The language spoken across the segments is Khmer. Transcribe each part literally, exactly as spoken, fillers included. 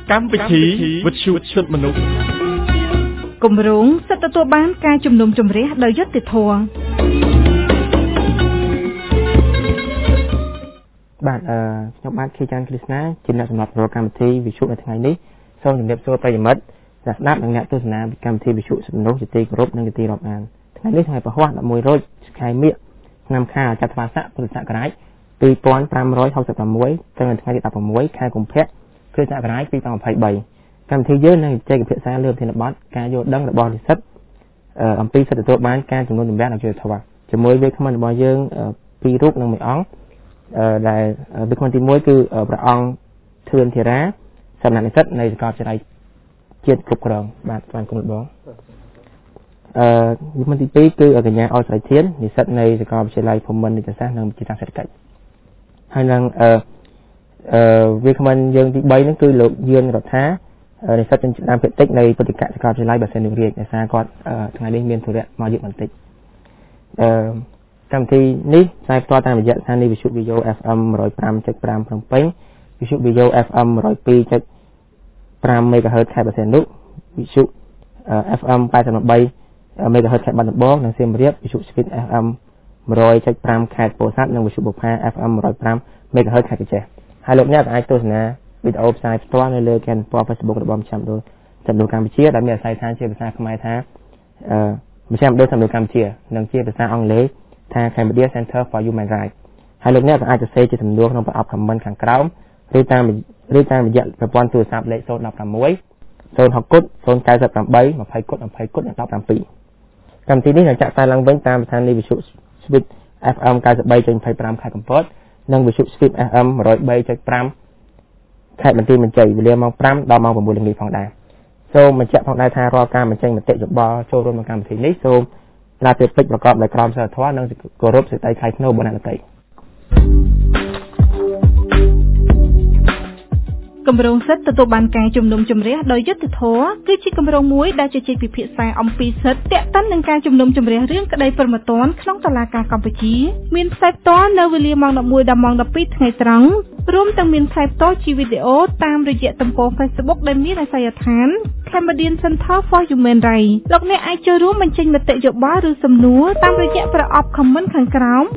កម្មវិធីវិទ្យុសិទ្ធិមនុស្សគម្រោងសិទ្ធិទទួលបានការជំនុំជម្រះដោយយុត្តិធម៌បាទអឺខ្ញុំបាទខេចានគ្រីស្ណាជាអ្នកសម្រាប់ប្រកម្មវិធីវិទ្យុនៅថ្ងៃនេះសូមជម្រាបសួរប្រិយមិត្តអ្នកស្ដាប់និងអ្នកទស្សនាកម្មវិធីវិទ្យុសិទ្ធិមនុស្សជាទីគោរពនិងជាទីរាប់អានថ្ងៃនេះថ្ងៃពហុដិមួយរោចខែមិញឆ្នាំខាលចត្វាស័កពុទ្ធសករាជពីរពាន់ប្រាំរយហកសិបប្រាំមួយដល់ថ្ងៃទីដប់ប្រាំមួយខែកុម្ភៈគ្រិស្តសករាជពីរពាន់ยี่สิบสามកម្មវិធីយើងនឹងជែកពិភាក្សាលើប្រធានបទការយល់ដឹងរបស់និស្សិតអំពីសិទ្ធិទទួលបានការជំនុំជម្រះដោយយុត្តិធម៌ជាមួយវាគ្មិនរបស់យើងពីររូបនិងមួយអង្គដែលវាគ្មិនទីមួយគឺព្រះអង្គធឿនធីរាសំណាក់និស្សិតនៃសាកលវិទ្យាល័យជាតិគ្រប់គ្រងបាទស្វាគមន៍បងអឺវាគ្មិនទីពីរគឺកញ្ញាអស្ចារ្យធាននិស្សិតនៃសាកលវិទ្យាល័យភូមិន្ទនីតិសាស្ត្រនិងវិទ្យាសាស្ត្រសេដ្ឋកិច្ចហើយនឹងអឺអឺវាគ្មិនយើងទីបីហ្នឹងគឺលោកយឿនរដ្ឋានិស្សិតចំណាំភាគតិចនៃពុទ្ធិកសាកលវិទ្យាល័យបាសានុរាជដោយសារគាត់ថ្ងៃនេះមានធុរៈមកយឺតបន្តិចអឺកម្មវិធីនេះផ្សាយផ្ទាល់តាមរយៈស្ថានីយ៍វិទ្យុ Video เอฟ เอ็ม หนึ่งร้อยห้าจุดห้า ភ្នំពេញវិទ្យុ Video เอฟ เอ็ม หนึ่งร้อยสองจุดห้า MHz ខេត្តបាសានុវិទ្យុ เอฟ เอ็ม แปดสิบสาม MHz ខេត្តបាត់ដំបងនិងសៀមរាបវិទ្យុ Speed เอฟ เอ็ม หนึ่งร้อยจุดห้า ខេត្តពោធិ៍សាត់និងវិទ្យុបុប្ផា เอฟ เอ็ม หนึ่งร้อยห้า MHz ខេត្តកញ្ចេះហើយលោកអ្នកអាចទស្សនាវីដេអូផ្សាយផ្ទាល់នៅលើគេហទំព័រ Facebook របស់មជ្ឈមណ្ឌលសិទ្ធិមនុស្សកម្ពុជាដែលមានអាស័យដ្ឋានជាភាសាខ្មែរថាអឺមជ្ឈមណ្ឌលសិទ្ធិមនុស្សកម្ពុជានិងជាភាសាអង់គ្លេសថា Cambodia Center for Human Rights ហើយលោកអ្នកក៏អាចសរសេរជាសំណួរក្នុងប្រអប់ comment ខាងក្រោមឬតាមឬតាមរយៈប្រព័ន្ធទូរស័ព្ទលេខศูนย์ หนึ่ง หก ศูนย์ គុត ศูนย์ เก้า แปด ยี่สิบ គុត ยี่สิบ គុត និង สิบ เจ็ดកម្មវិធីនេះនឹងចាក់ផ្សាយឡើងវិញតាមស្ថានីយ៍វិទ្យុ Speed เอฟ เอ็ม เก้าสิบสามจุดยี่สิบห้า ខេត្តកំពតនិងវិទ្យុ Speed เอฟ เอ็ม หนึ่งร้อยสามจุดห้า ខេត្តបន្ទាយមានជ័យវេលាម៉ោងห้าដល់ម៉ោងหกល្ងាចផងដែរសូមបញ្ជាក់ផងដែរថារាល់ការបញ្ចេញមតិយោបល់ចូលរួមក្នុងកម្មវិធីនេះសូមឡាពីពេចប្រកបដោយក្រមសីលធម៌និងគោរពសិទ្ធិថ្លៃថ្នូររបស់អ្នកដទៃគម្រោងសិទ្ធិទទួលបានការជំនុំជម្រះដោយយុត្តិធម៌គឺជាគម្រោងមួយដែលជជែកពិភាក្សាអំពីសិទ្ធិទាក់ទិននឹងការជំនុំជម្រះរឿងក្តីព្រហ្មទណ្ឌក្នុងតុលាការកម្ពុជាមានផ្សាយផ្ទាល់នៅវេលាម៉ោងដប់មួយដល់ម៉ោងដប់ពីរថ្ងៃត្រង់រួមទាំងមានផ្សាយផ្ទាល់ជាវីដេអូតាមរយៈទំព័រ Facebook ដែលមានអាសយដ្ឋាន Cambodian Center for Human Rights លោកអ្នកអាចចូលរួមបញ្ចេញមតិយោបល់ឬសំណួរតាមរយៈប្រអប់ comment ខាងក្រោម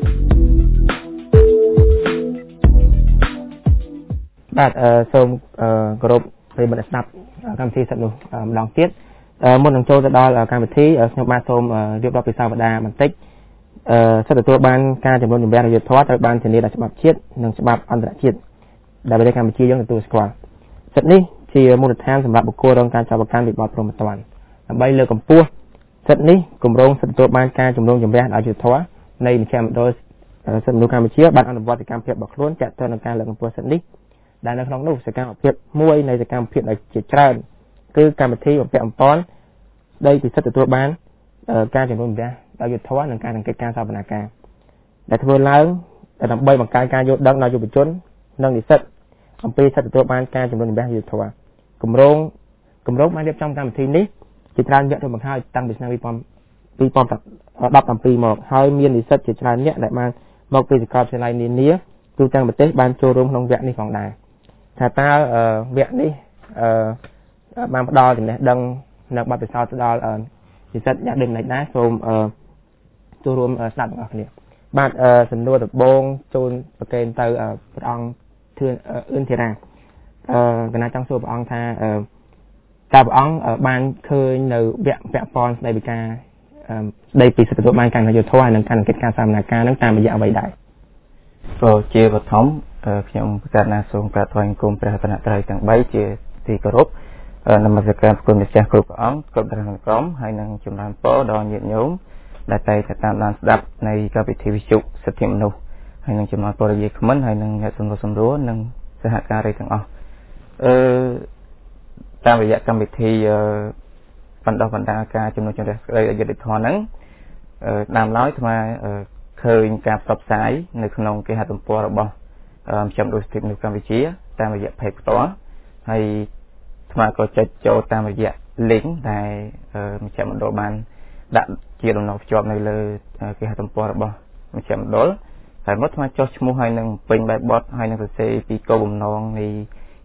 បាទអឺសូមគោរពប្រិយមិត្តស្ដាប់កម្មវិធីសិទ្ធិនោះម្ដងទៀតមុននឹងចូលទៅដល់កម្មវិធីខ្ញុំបាទសូមរៀបរាប់ពីសាវតាបន្តិចអឺសិទ្ធិទទួលបានការជំនុំជម្រះយុត្តិធម៌ត្រូវបានធានាដោយច្បាប់ជាតិនិងច្បាប់អន្តរជាតិដែលប្រទេសកម្ពុជាយើងទទួលស្គាល់សិទ្ធិនេះជាមូលដ្ឋានសម្រាប់បុគ្គលរងការចាប់ប្រកាន់ពីបទព្រហ្មទណ្ឌដើម្បីលើកកម្ពស់សិទ្ធិនេះគម្រោងសិទ្ធិទទួលបានការជំនុំជម្រះដោយយុត្តិធម៌នៃមជ្ឈមណ្ឌលសិទ្ធិមនុស្សកម្ពុជាបានអនុវត្តកម្មភាពរបស់ខ្លួនទាក់ទងនឹងការលើកកម្ពស់សិទ្ធិនេះដែលនៅក្នុងនោះសកម្មភាពមួយនៃសកម្មភាពដែលជាច្រើនគឺកម្មវិធីបំពាក់បំពន់ស្ដីពីសិទ្ធិទទួលបានការជំនុំជម្រះដោយយុត្តិធម៌និងការសង្កេតការសវនាការដែលធ្វើឡើងដើម្បីបង្កើនការយល់ដឹងដល់យុវជននិងនិស្សិតអំពីសិទ្ធិទទួលបានការជំនុំជម្រះយុត្តិធម៌គម្រោងគម្រោងបានរៀបចំកម្មវិធីនេះជាច្រើនវគ្គទៅមកហើយតាំងពីឆ្នាំពីរពាន់ដប់ប្រាំមកហើយមាននិស្សិតជាច្រើនអ្នកដែលបានមកពីសាកលវិទ្យាល័យនានាទូទាំងប្រទេសបានចូលរួមក្នុងវគ្គនេះផងដែរថាតើវគ្គនេះបានផ្ដល់ចំណេះដឹងនៅបទពិសោធន៍ទៅដល់និស្សិតអ្នកដូចនេះដែរសូមចូលរួមស្ដាប់ទាំងអស់គ្នាបាទសំណួរដំបូងចូលប្រកេនទៅព្រះអង្គធឿនអឿនធីរាអឺកណាចង់សួរព្រះអង្គថាតើព្រះអង្គបានឃើញនៅវគ្គពាក់ព័ន្ធស្ដីពីការស្ដីពីសិទ្ធិទទួលបានការយុត្តិធម៌និងការសង្កេតការសវនាការនឹងតាមរយៈអ្វីដែរក៏ជាបឋមខ្ញុំប្រកាសណាសូមក្រាបថ្វាយបង្គំព្រះរតនត្រ័យទាំងបីជាទីគោរពនមស្ការគុណម្ចាស់គ្រប់ព្រះអង្គគ្រប់ព្រះអង្គក្រុមហើយនឹងចម្រើនពរដល់ញាតិញោមដែលតែងតាមដានស្ដាប់នៃកម្មវិធីវិទ្យុសិទ្ធិមនុស្សហើយនឹងចម្រើនពរយាយខមមិនហើយនឹងអ្នកសម្រួលសម្រួលនិងសហការីទាំងអស់អឺតាមរយៈកម្មវិធីបណ្ដុះបណ្ដាលការជំនុំជម្រះស្ដីយុត្តិធម៌ហ្នឹងតាមឡើយអាឃើញការផ្សព្វផ្សាយនៅក្នុងគេហទំព័ររបស់មជ្ឈមណ្ឌលសិទ្ធិមនុស្សកម្ពុជាតាមរយៈ page ផ្ទាល់ហើយស្មាក៏ចុចចូលតាមរយៈ link ដែលមជ្ឈមណ្ឌលបានដាក់ជាដំណរភ្ជាប់នៅលើគេហទំព័ររបស់មជ្ឈមណ្ឌលហើយមកស្មាចុះឈ្មោះហើយនឹងពេញបែបបទហើយនឹងសរសេរពីគោលបំណងនៃ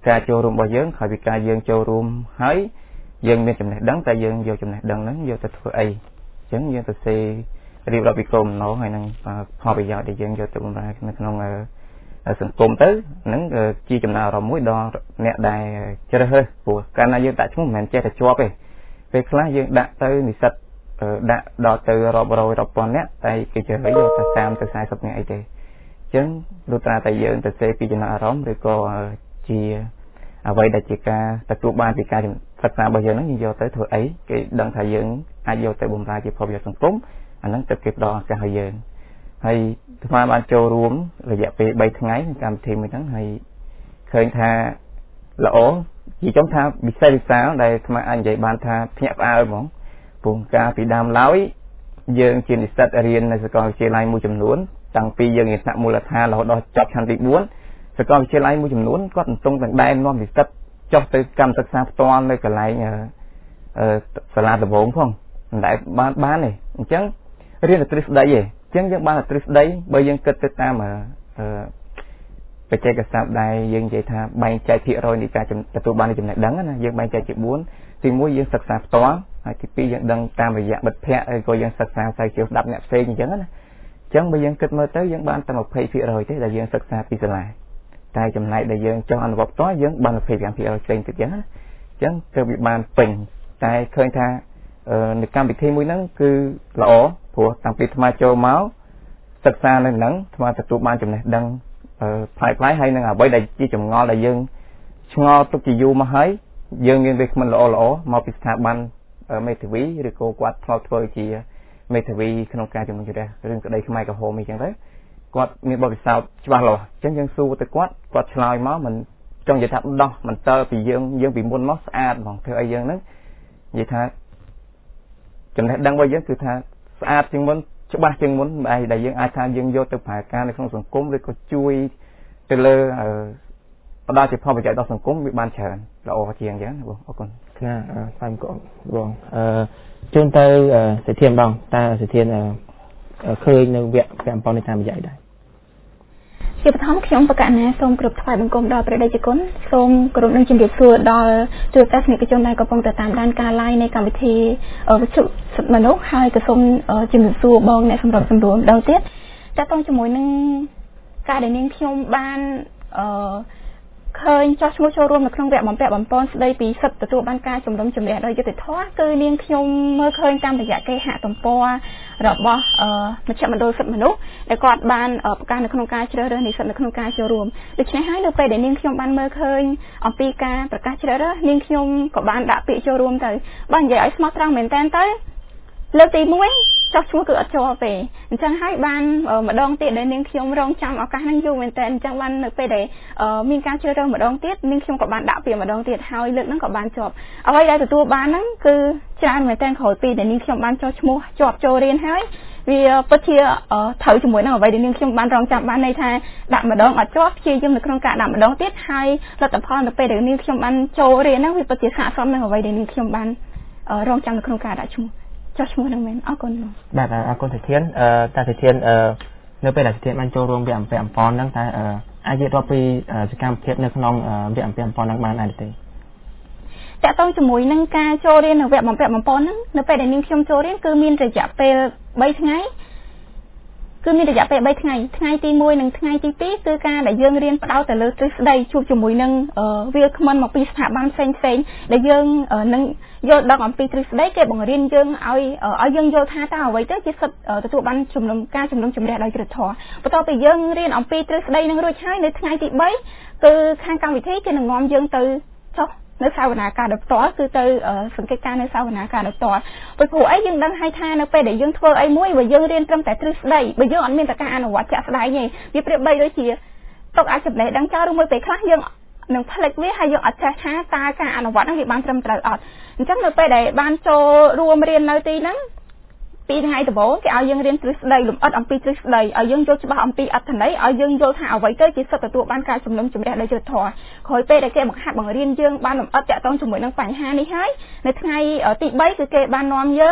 ការចូលរួមរបស់យើងហើយពីការយើងចូលរួមហើយយើងមានចំណេះដឹងតែយើងយកចំណេះដឹងហ្នឹងយកទៅធ្វើអីអញ្ចឹងយើងទៅសេរៀបរាប់ពីគោលបំណងហើយនឹងផលប្រយោជន៍ដែលយើងយកទៅបម្រើនៅក្នុងសង្គមទៅហ្នឹងជាចំណាយអារម្មណ៍មួយដល់អ្នកដែលជ្រើសរើសព្រោះកាលណាយើងដាក់ឈ្មោះមិនមែនចេះតែជាប់ទេពេលខ្លះយើងដាក់ទៅនិស្សិតដាក់ដល់ទៅរាប់រយរាប់ពាន់អ្នកតែគេជ្រើសរើសយកតែសាមទៅสี่สิบអ្នកអីទេអញ្ចឹងលុះត្រាតែយើងទៅសេពីចំណាយអារម្មណ៍ឬក៏ជាអ្វីដែលជាការទទួលបានពីការសិក្សារបស់យើងហ្នឹងយើងយកទៅធ្វើអីគេដឹងថាយើងអាចយកទៅបម្រើជាផលប្រយោជន៍សង្គមអាហ្នឹងទៅគេផ្ដល់ឱកាសឲ្យយើងហើយស្មាបានចូលរួមរយៈពេលបីថ្ងៃក្នុងកម្មវិធីមួយហ្នឹងហើយឃើញថាល្អជាចំថាវិសេសវិសាលដែលស្មាអាចនិយាយបានថាភ្ញាក់ផ្អើលហ្មងព្រោះការពីដើមឡើយយើងជានិស្សិតរៀននៅសាកលវិទ្យាល័យមួយចំនួនតាំងពីយើងរៀនថ្នាក់មូលដ្ឋានរហូតដល់ចប់ឆ្នាំទីbốnសាកលវិទ្យាល័យមួយចំនួនគាត់មិនទង់ទាំងដែននាំនិស្សិតចុះទៅកម្មសិក្សាផ្ទាល់នៅកន្លែងសាលាដំបងផងមិនដែលបានបានទេអញ្ចឹងរៀនតែទ្រឹស្ដីទេអញ្ចឹងយើងបានតែទ្រឹស្ដីបើយើងគិតទៅតាមអឺបច្ចេកទេសដែលយើងនិយាយថាបែងចែកភាគរយនៃការទទួលបានចំណេះដឹងណាយើងបែងចែកជាbốnទីមួយយើងសិក្សាផ្ទាល់ហើយទីពីរយើងដឹងតាមរយៈមិត្តភ័ក្តិឬក៏យើងសិក្សាស្រាវជ្រាវស្ដាប់អ្នកផ្សេងអញ្ចឹងណាអញ្ចឹងបើយើងគិតមើលទៅយើងបានតែยี่สิบភាគរយទេដែលយើងសិក្សាពីសាលាតែចំណែកដែលយើងចង់អនុវត្តផ្ទាល់យើងបានยี่สิบห้าភាគរយផ្សេងទៀតអញ្ចឹងណាអញ្ចឹងគឺវាបានពេញតែឃើញថានៅកម្មវិធីមួយហ្នឹងគឺល្អព្រោះតាំងពីថ្មចូលមកសិក្សានៅហ្នឹងថ្មទទួលបានចំណេះដឹងផ្លែផ្លែហើយនឹងអ្វីដែលជាចម្ងល់ដែលយើងឆ្ងល់ទុកជាយូរមកហើយយើងមានវាគ្មិនល្អល្អមកពីស្ថាប័នមេធាវីឬក៏គាត់ផ្លោតធ្វើជាមេធាវីក្នុងការជំនុំជម្រះរឿងក្តីខ្មែរក្រហមអីចឹងទៅគាត់មានបទពិសោធន៍ច្បាស់លាស់អញ្ចឹងយើងសួរទៅគាត់គាត់ឆ្លើយមកមិនចង់និយាយថាដោះមិនតើពីយើងយើងពីមុនមកស្អាតហ្មងធ្វើអីយើងហ្នឹងនិយាយថាចំណេះដឹងរបស់យើងគឺថាស្អាតជាងមុនច្បាស់ជាងមុនអីដែលយើងអាចថាយើងយកទៅប្រើការនៅក្នុងសង្គមឬក៏ជួយទៅលើផ្ដល់ជាផលប្រយោជន៍ដល់សង្គមវាបានច្រើនល្អជាងអញ្ចឹងបងអរគុណណាស្វែងកបងអឺជូនទៅសិធានបងតើសិធានឃើញនៅវគ្គពាក់ព័ន្ធនេះតាមរយៈអីដែរជាបឋមខ្ញុំបកណាសូមគ្រប់ថ្វាយបង្គំដល់ព្រះដេចគុណសូមគោរពនឹងជំរាបសួរដល់ទូរទស្សនិកជនដែលកំពុងតែតាមដានការ live នៃកម្មវិធីវិទ្យុសិទ្ធិមនុស្សហើយក៏សូមជំរាបសួរបងអ្នកសម្របសម្រួលម្ដងទៀតតើតោះជាមួយនឹងការដែលនាងខ្ញុំបានអឺឃើញចោះឈ្មោះចូលរួមនៅក្នុងវគ្គបំពាក់បំពន់ស្ដីពីសិទ្ធិទទួលបានការជំនុំជម្រះដោយយុត្តិធម៌គឺនាងខ្ញុំមើលឃើញតាមរយៈគេហទំព័ររបស់មជ្ឈមណ្ឌលសិទ្ធិមនុស្សដែលគាត់បានប្រកាសនៅក្នុងការជ្រើសរើសនិស្សិតនៅក្នុងការចូលរួមដូច្នេះហើយនៅពេលដែលនាងខ្ញុំបានមើលឃើញអំពីការប្រកាសជ្រើសរើសនាងខ្ញុំក៏បានដាក់ពាក្យចូលរួមទៅបើនិយាយឲ្យស្មោះត្រង់មែនតើទៅលើកទីមួយចោះឈ្មោះគឺអត់ចូលទេអញ្ចឹងហើយបានម្ដងទៀតដែលនាងខ្ញុំរងចាំឱកាសហ្នឹងយូរមែនតើអញ្ចឹងបាននៅពេលដែលមានការជ្រើសរើសម្ដងទៀតនាងខ្ញុំក៏បានដាក់ពាក្យម្ដងទៀតហើយលើកហ្នឹងក៏បានជាប់អ្វីដែលទទួលបានហ្នឹងគឺច្រើនមែនតើក្រោយពីដែលនាងខ្ញុំបានចោះឈ្មោះជាប់ចូលរៀនហើយវាពិតជាត្រូវជាមួយនឹងអ្វីដែលនាងខ្ញុំបានរងចាំបានន័យថាដាក់ម្ដងអត់ជាប់ព្យាយាមនៅក្នុងការដាក់ម្ដងទៀតហើយលទ្ធផលនៅពេលដែលនាងខ្ញុំបានចូលរៀនហ្នឹងវាពិតជាស័ក្តិសមនឹងអ្វីដែលនាងខ្ញុំបានរងចាំនៅក្នុងការដាក់ឈ្មោះចោះឈ្មោះនឹងមែនអរគុណបាទអរគុណសិធានអឺតាសិធានអឺនៅពេលដែលសិធានបានចូលរួមវគ្គអំពាក់អំពន់ហ្នឹងតើអាចនិយាយរាប់ពីសកម្មភាពនៅក្នុងវគ្គអំពាក់អំពន់ហ្នឹងបានដែរទេតើតើជាមួយនឹងការចូលរៀននៅវគ្គបំពាក់បំពន់ហ្នឹងនៅពេលដែលនាងខ្ញុំចូលរៀនគឺមានរយៈពេលបីថ្ងៃគឺមានរយៈពេលបីថ្ងៃថ្ងៃទីមួយនិងថ្ងៃទីពីរគឺការដែលយើងរៀនផ្ដោតទៅលើទ្រឹស្ដីជួបជាមួយនឹងវាគ្មិនមកពីស្ថាប័នផ្សេងផ្សេងដែលយើងនឹងយល់ដឹងអំពីទ្រឹស្ដីគេបង្រៀនយើងឲ្យឲ្យយើងយល់ថាតើអ្វីទៅជាសិទ្ធិទទួលបានជំនុំការជំនុំជម្រះដោយយុត្តិធម៌បន្ទាប់ពីយើងរៀនអំពីទ្រឹស្ដីនឹងរួចហើយនៅថ្ងៃទីបីគឺខាងកម្មវិធីគេនឹងនាំយើងទៅចុះនៅសាវនាការដោយផ្ទាល់គឺទៅសង្កេតការនៅសាវនាការដោយផ្ទាល់ព្រោះព្រោះអីយើងដឹងហើយថានៅពេលដែលយើងធ្វើអីមួយបើយើងរៀនត្រឹមតែទ្រឹស្ដីបើយើងអត់មានតែការអនុវត្តជាក់ស្ដែងទេវាប្រៀបបីដូចជាទុកអាចចំណេះដឹងចោលឬមួយពេលខ្លះយើងនឹងផ្លេចវាហើយយើងអត់ចេះថាតើការអនុវត្តហ្នឹងវាបានត្រឹមត្រូវអត់អញ្ចឹងនៅពេលដែលបានចូលរួមរៀននៅទីហ្នឹងពីថ្ងៃដំបូងគេឲ្យយើងរៀនទ្រឹស្ដីលម្អិតអំពីទ្រឹស្ដីឲ្យយើងយល់ច្បាស់អំពីអត្ថន័យឲ្យយើងយល់ថាអ្វីទៅជាសិទ្ធិទទួលបានការជំនុំជម្រះដោយយុត្តិធម៌ក្រោយពេលដែលគេបង្ហាត់បង្រៀនយើងបានលម្អិតតាក់ទងជាមួយនឹងបញ្ហានេះហើយនៅថ្ងៃទីបីគឺគេបាននាំយើង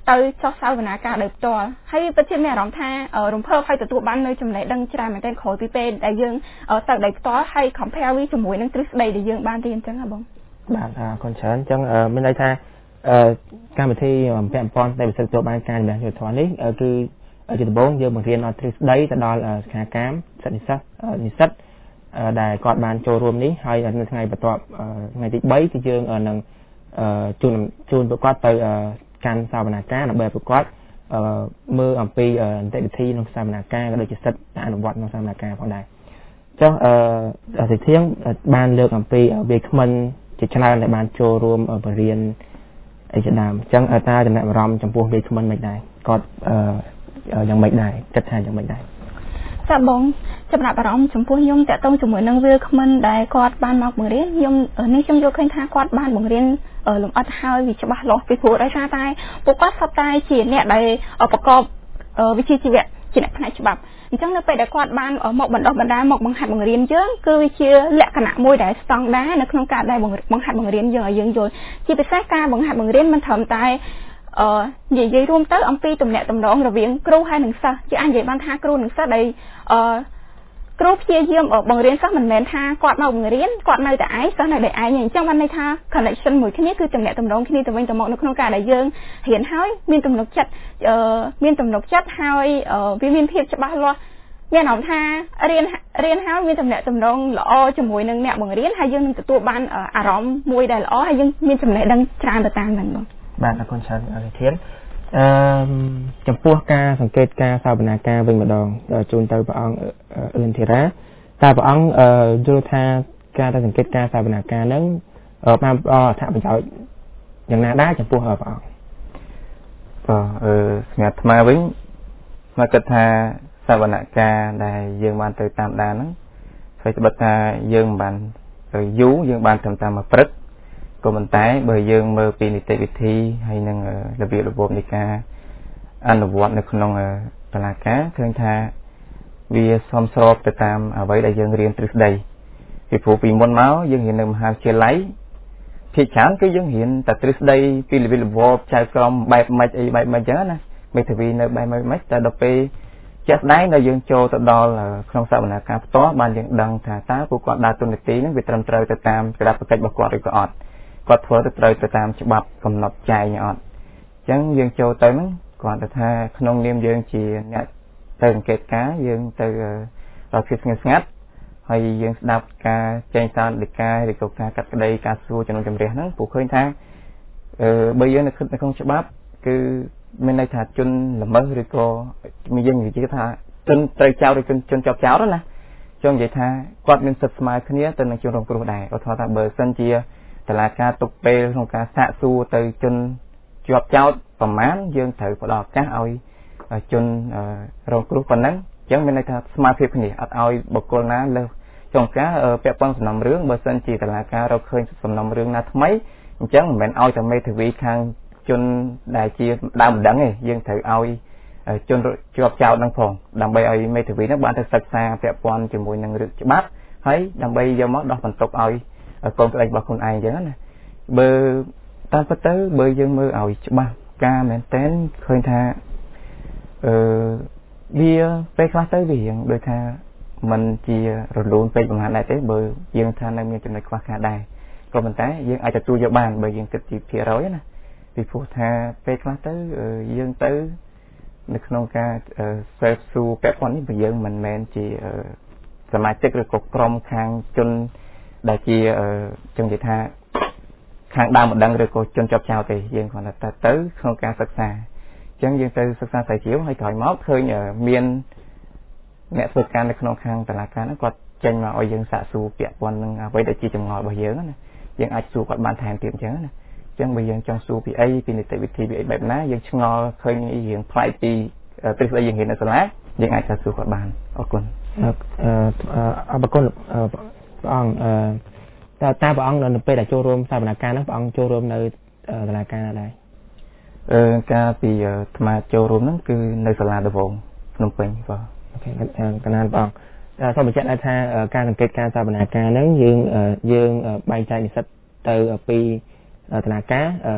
tới cho sau và ná cả đời to hay bất trên mẹ đóng tha ở đồng phơ hay từ tụ ban nơi chấm lấy đăng trà mà tên khối pp đại dương ở tại đời to hay compare với chấm muối năng trích đây để dương ban tiền chẳng hả bông bạn à con chán chẳng ở bên đây thaการที่แปลงปอนในบริษัทตัวบางการแบบอยู่ทว่านี้คือจุดบ่งเยอะบางทีเราทริสได้แต่ดอลขาแกมสัตว์นิสัตนิสัตได้กอดบานโจรวมนี้ให้ในไงประกอบในที่ใบที่เยอะหนึ่งจูนจูนประกอบไปการสาวนาการแบบประกอบมืออัมพีแต่ที่น้องสาวนาการก็โดยจิตสัตอนุวัตน้องสาวนาการพอได้เจ้าสิเที่ยงบ้านเลือกอัมพีเบคมันจิตชนะในบ้านโจรวมเรียนไอ้จะดามจังอาตาจะแนะนำจำพวกเบคมันไม่ได้ก็ยังไม่ได้จัดการยังไม่ได้จะบงจำหนับร้องจำพวกยมแต่ต้องจมูกนังเรือมันได้กอดบ้านมากเหมือนเรียนยมนี่จำโยกขึ้นท่ากอดบ้านเหมือนเรียนหลงอัดหายวิจบ้าหลอกไปผูกได้ชาตายปกปักสับตายฉีดเนี่ยได้ประกอบวิธีชีวิตจีนขนาดฉบับจังเราไปได้กอดบ้านหมอกบันดอกบันดาหมอกบังหัดบังเรียนเยอะคือวิธีแหลกขนาดมวยได้สตองได้ในโครงการได้บังหัดบังเรียนเยอะยังโยนที่ไปแทรกการบังหัดบังเรียนมันทำตายเอ่อใหญ่ๆรวมเต้าอัมพีตุ่มเนี่ยตุ่มน้องระเบียงครูให้หนึ่งซะที่อันใหญ่บ้านท่าครูหนึ่งซะได้เอ่อครูเพียเยี่ยมออกบังเรียนซะมันแมนท่ากอดมาบังเรียนกอดมาแต่ไอ้ซะในได้ไอ้อย่างจังวันในท่าขณะฉันหมวยที่นี่คือตุ่มเนี่ยตุ่มน้องที่นี่ตุ่มเป็นตุ่มมองในโครงการได้ยังเห็นห้อยมีตุ่มนกจัดเอ่อมีตุ่มนกจัดห้อยเอ่อวิวินเพียบจะบ้าล้อแม่น้องท่าเรียนเรียนห้อยมีตุ่มเนี่ยตุ่มน้องละอ้อจมูกหนึ่งเนี่ยบังเรียนให้ยังตัวบ้านอารมณ์มวยได้ละอ้อให้ยังมีตุ่มเนี่ยดังจานต่างๆนั่นบ้างบ้านคนชั้นอะไรเทียนจำพวกการสังเกตการสาวบรรณาการเป็นมาดองจูนเตอร์ปองอื่นทีระตาปองยูธาการสังเกตการสาวบรรณาการนั้นมาถ้าไปเอาอย่างนั้นได้จำพวกปองก็เออสงัดมาวิ่งมาเกิดทาสาวบรรณาการได้ยืมบานเตยตามดานั้นเคยจะบัดทายืมบานเตยยูยืมบานทำตามมาปรึกก็มันตายเบยยังเมื่อปีนิติวิธีให้นั่งระเบียบระบบในการอันระบบในขนมตลาดค้าเครื่องทาวิสอมสอบไปตามเอาไว้ได้ยังเรียนตรึกใดปีผูปีมวนเมาส์ยังเห็นในมหาวิทยาลัยพี่ฉันก็ยังเห็นแต่ตรึกใดปีระเบียบระบบใช้กลมใบไม้ใบไม้เยอะนะไม่ถือวีในใบไม้ไม้แต่ดอกไปจัดได้ในยังโจตดอลขนมสาวนาการต่อบานยังดังถ่ายตาผู้กอดดาตุนตีนั้นวิตรมเตยตามกระดาษประกาศบกอดหรือก็อดก็ทั่วไปตามฉบับกำหนดใจเนี่ยอ่อนจังยังโจเติมก่อนแต่ถ้าขนมเนียมยังจีเนี่ยเติมเกล็ดก้ายังเติมเราคิดเงินงัดให้ยังดับกาใจตาเด็กกาเด็กตกกากัดกระไดกาสู้จนจำเรียนนั้นผู้เคยทางเออใบยังในขึ้นในของฉบับคือไม่ในถาดจนละเมอหรือก็มียังอยู่ที่ท่าจนเตยเจ้าหรือจนจนจับเจ้าแล้วนะจนใหญ่ท่ากอดเงินสดสมัยขึ้นนี้ตอนในช่วงรงกรูได้ก็ทอดเบอร์เซนเจียแต่ละการตกเปย์ของการสะสู้เตยจนจับเจ้าประมาณยังถือพอดอกก้าเอาจนรงกรูคนนั้นยังไม่ในถาดสมาธิขึ้นนี้เอาบุคคลนั้นเลยจงก้าเปียกป้องสนามเรื่องเบอร์เซนจีแต่ละการเราเคยสนามเรื่องนัดไหมจังเหมือนเอาแต่ไม่ถือวิคางจนได้จีดำดังไงยังถือเอาจนจับเจ้าดังพองดำใบเอาไม่ถือวินักบ้านจะศึกษาเปียกป้องจมูกนังรึกบัดให้ดำใบยามดอกมันตกเอากองกระไรบอกคนไอ้ยังนะเบอร์ตามประตูเบอร์ยังมือเอาบ้างกาเหมือนเต้นเคยท่าเออเบียไปคลาสเตอร์เบียงโดยท่ามันจีรุนรุนไปประมาณไหนเต้เบอร์ยังท่าในเมืองจะในคลาสขาได้ก็มันแต่ยังอาจจะตัวเยอะบ้านเบอร์ยังติดจีเพียร้อยนะวิพูท่าไปคลาสเตอร์เออยังเตอร์ในขนมกาเออเซฟซูแปะปอนนี่เบอร์ยังมันแมนจีเออสมาชิกหรือกกรมคางจนได้จีจงจิตท่าข้างดาวหมดดังเลยก็จนจับเจ้าตียังcòn là ta tới khôngการศึกษาจังยังtớiศึกษาใส่เขียวให้ถอยม็อบเคยเนี่ยเมียนเนี่ยฝึกการในขนมข้างแต่ละการนั้นก็เจนมาเอายังสะสูเปียกวันนึงไว้ได้จีจำงอบ่เยอะนะยังอาจสูกับบานแทนเตรียมเยอะนะจังไปยังจังสูปีไอปีนิติวิธีปีไอแบบนั้นยังงอเคยมีอย่างพลายปีเป็นอะไรยังเห็นในสลายยังอาจจะสูกับบานออกคนเอ่อเอ่อเอาบางคนเอ่อปองเอ่อแต่ตาปองเราไปแต่โจรมสาวนาการนั้นปองโจรมในตลาดการอะไรเออการปีมาโจรมนั้นคือในสลาดวงนมเป็นป่ะโอเคกันนั้นปองสมัยเช้าท่าการสังเกตการสาวนาการนั้นยืงยืงใบใจในสัตว์เตอปีตลาดการ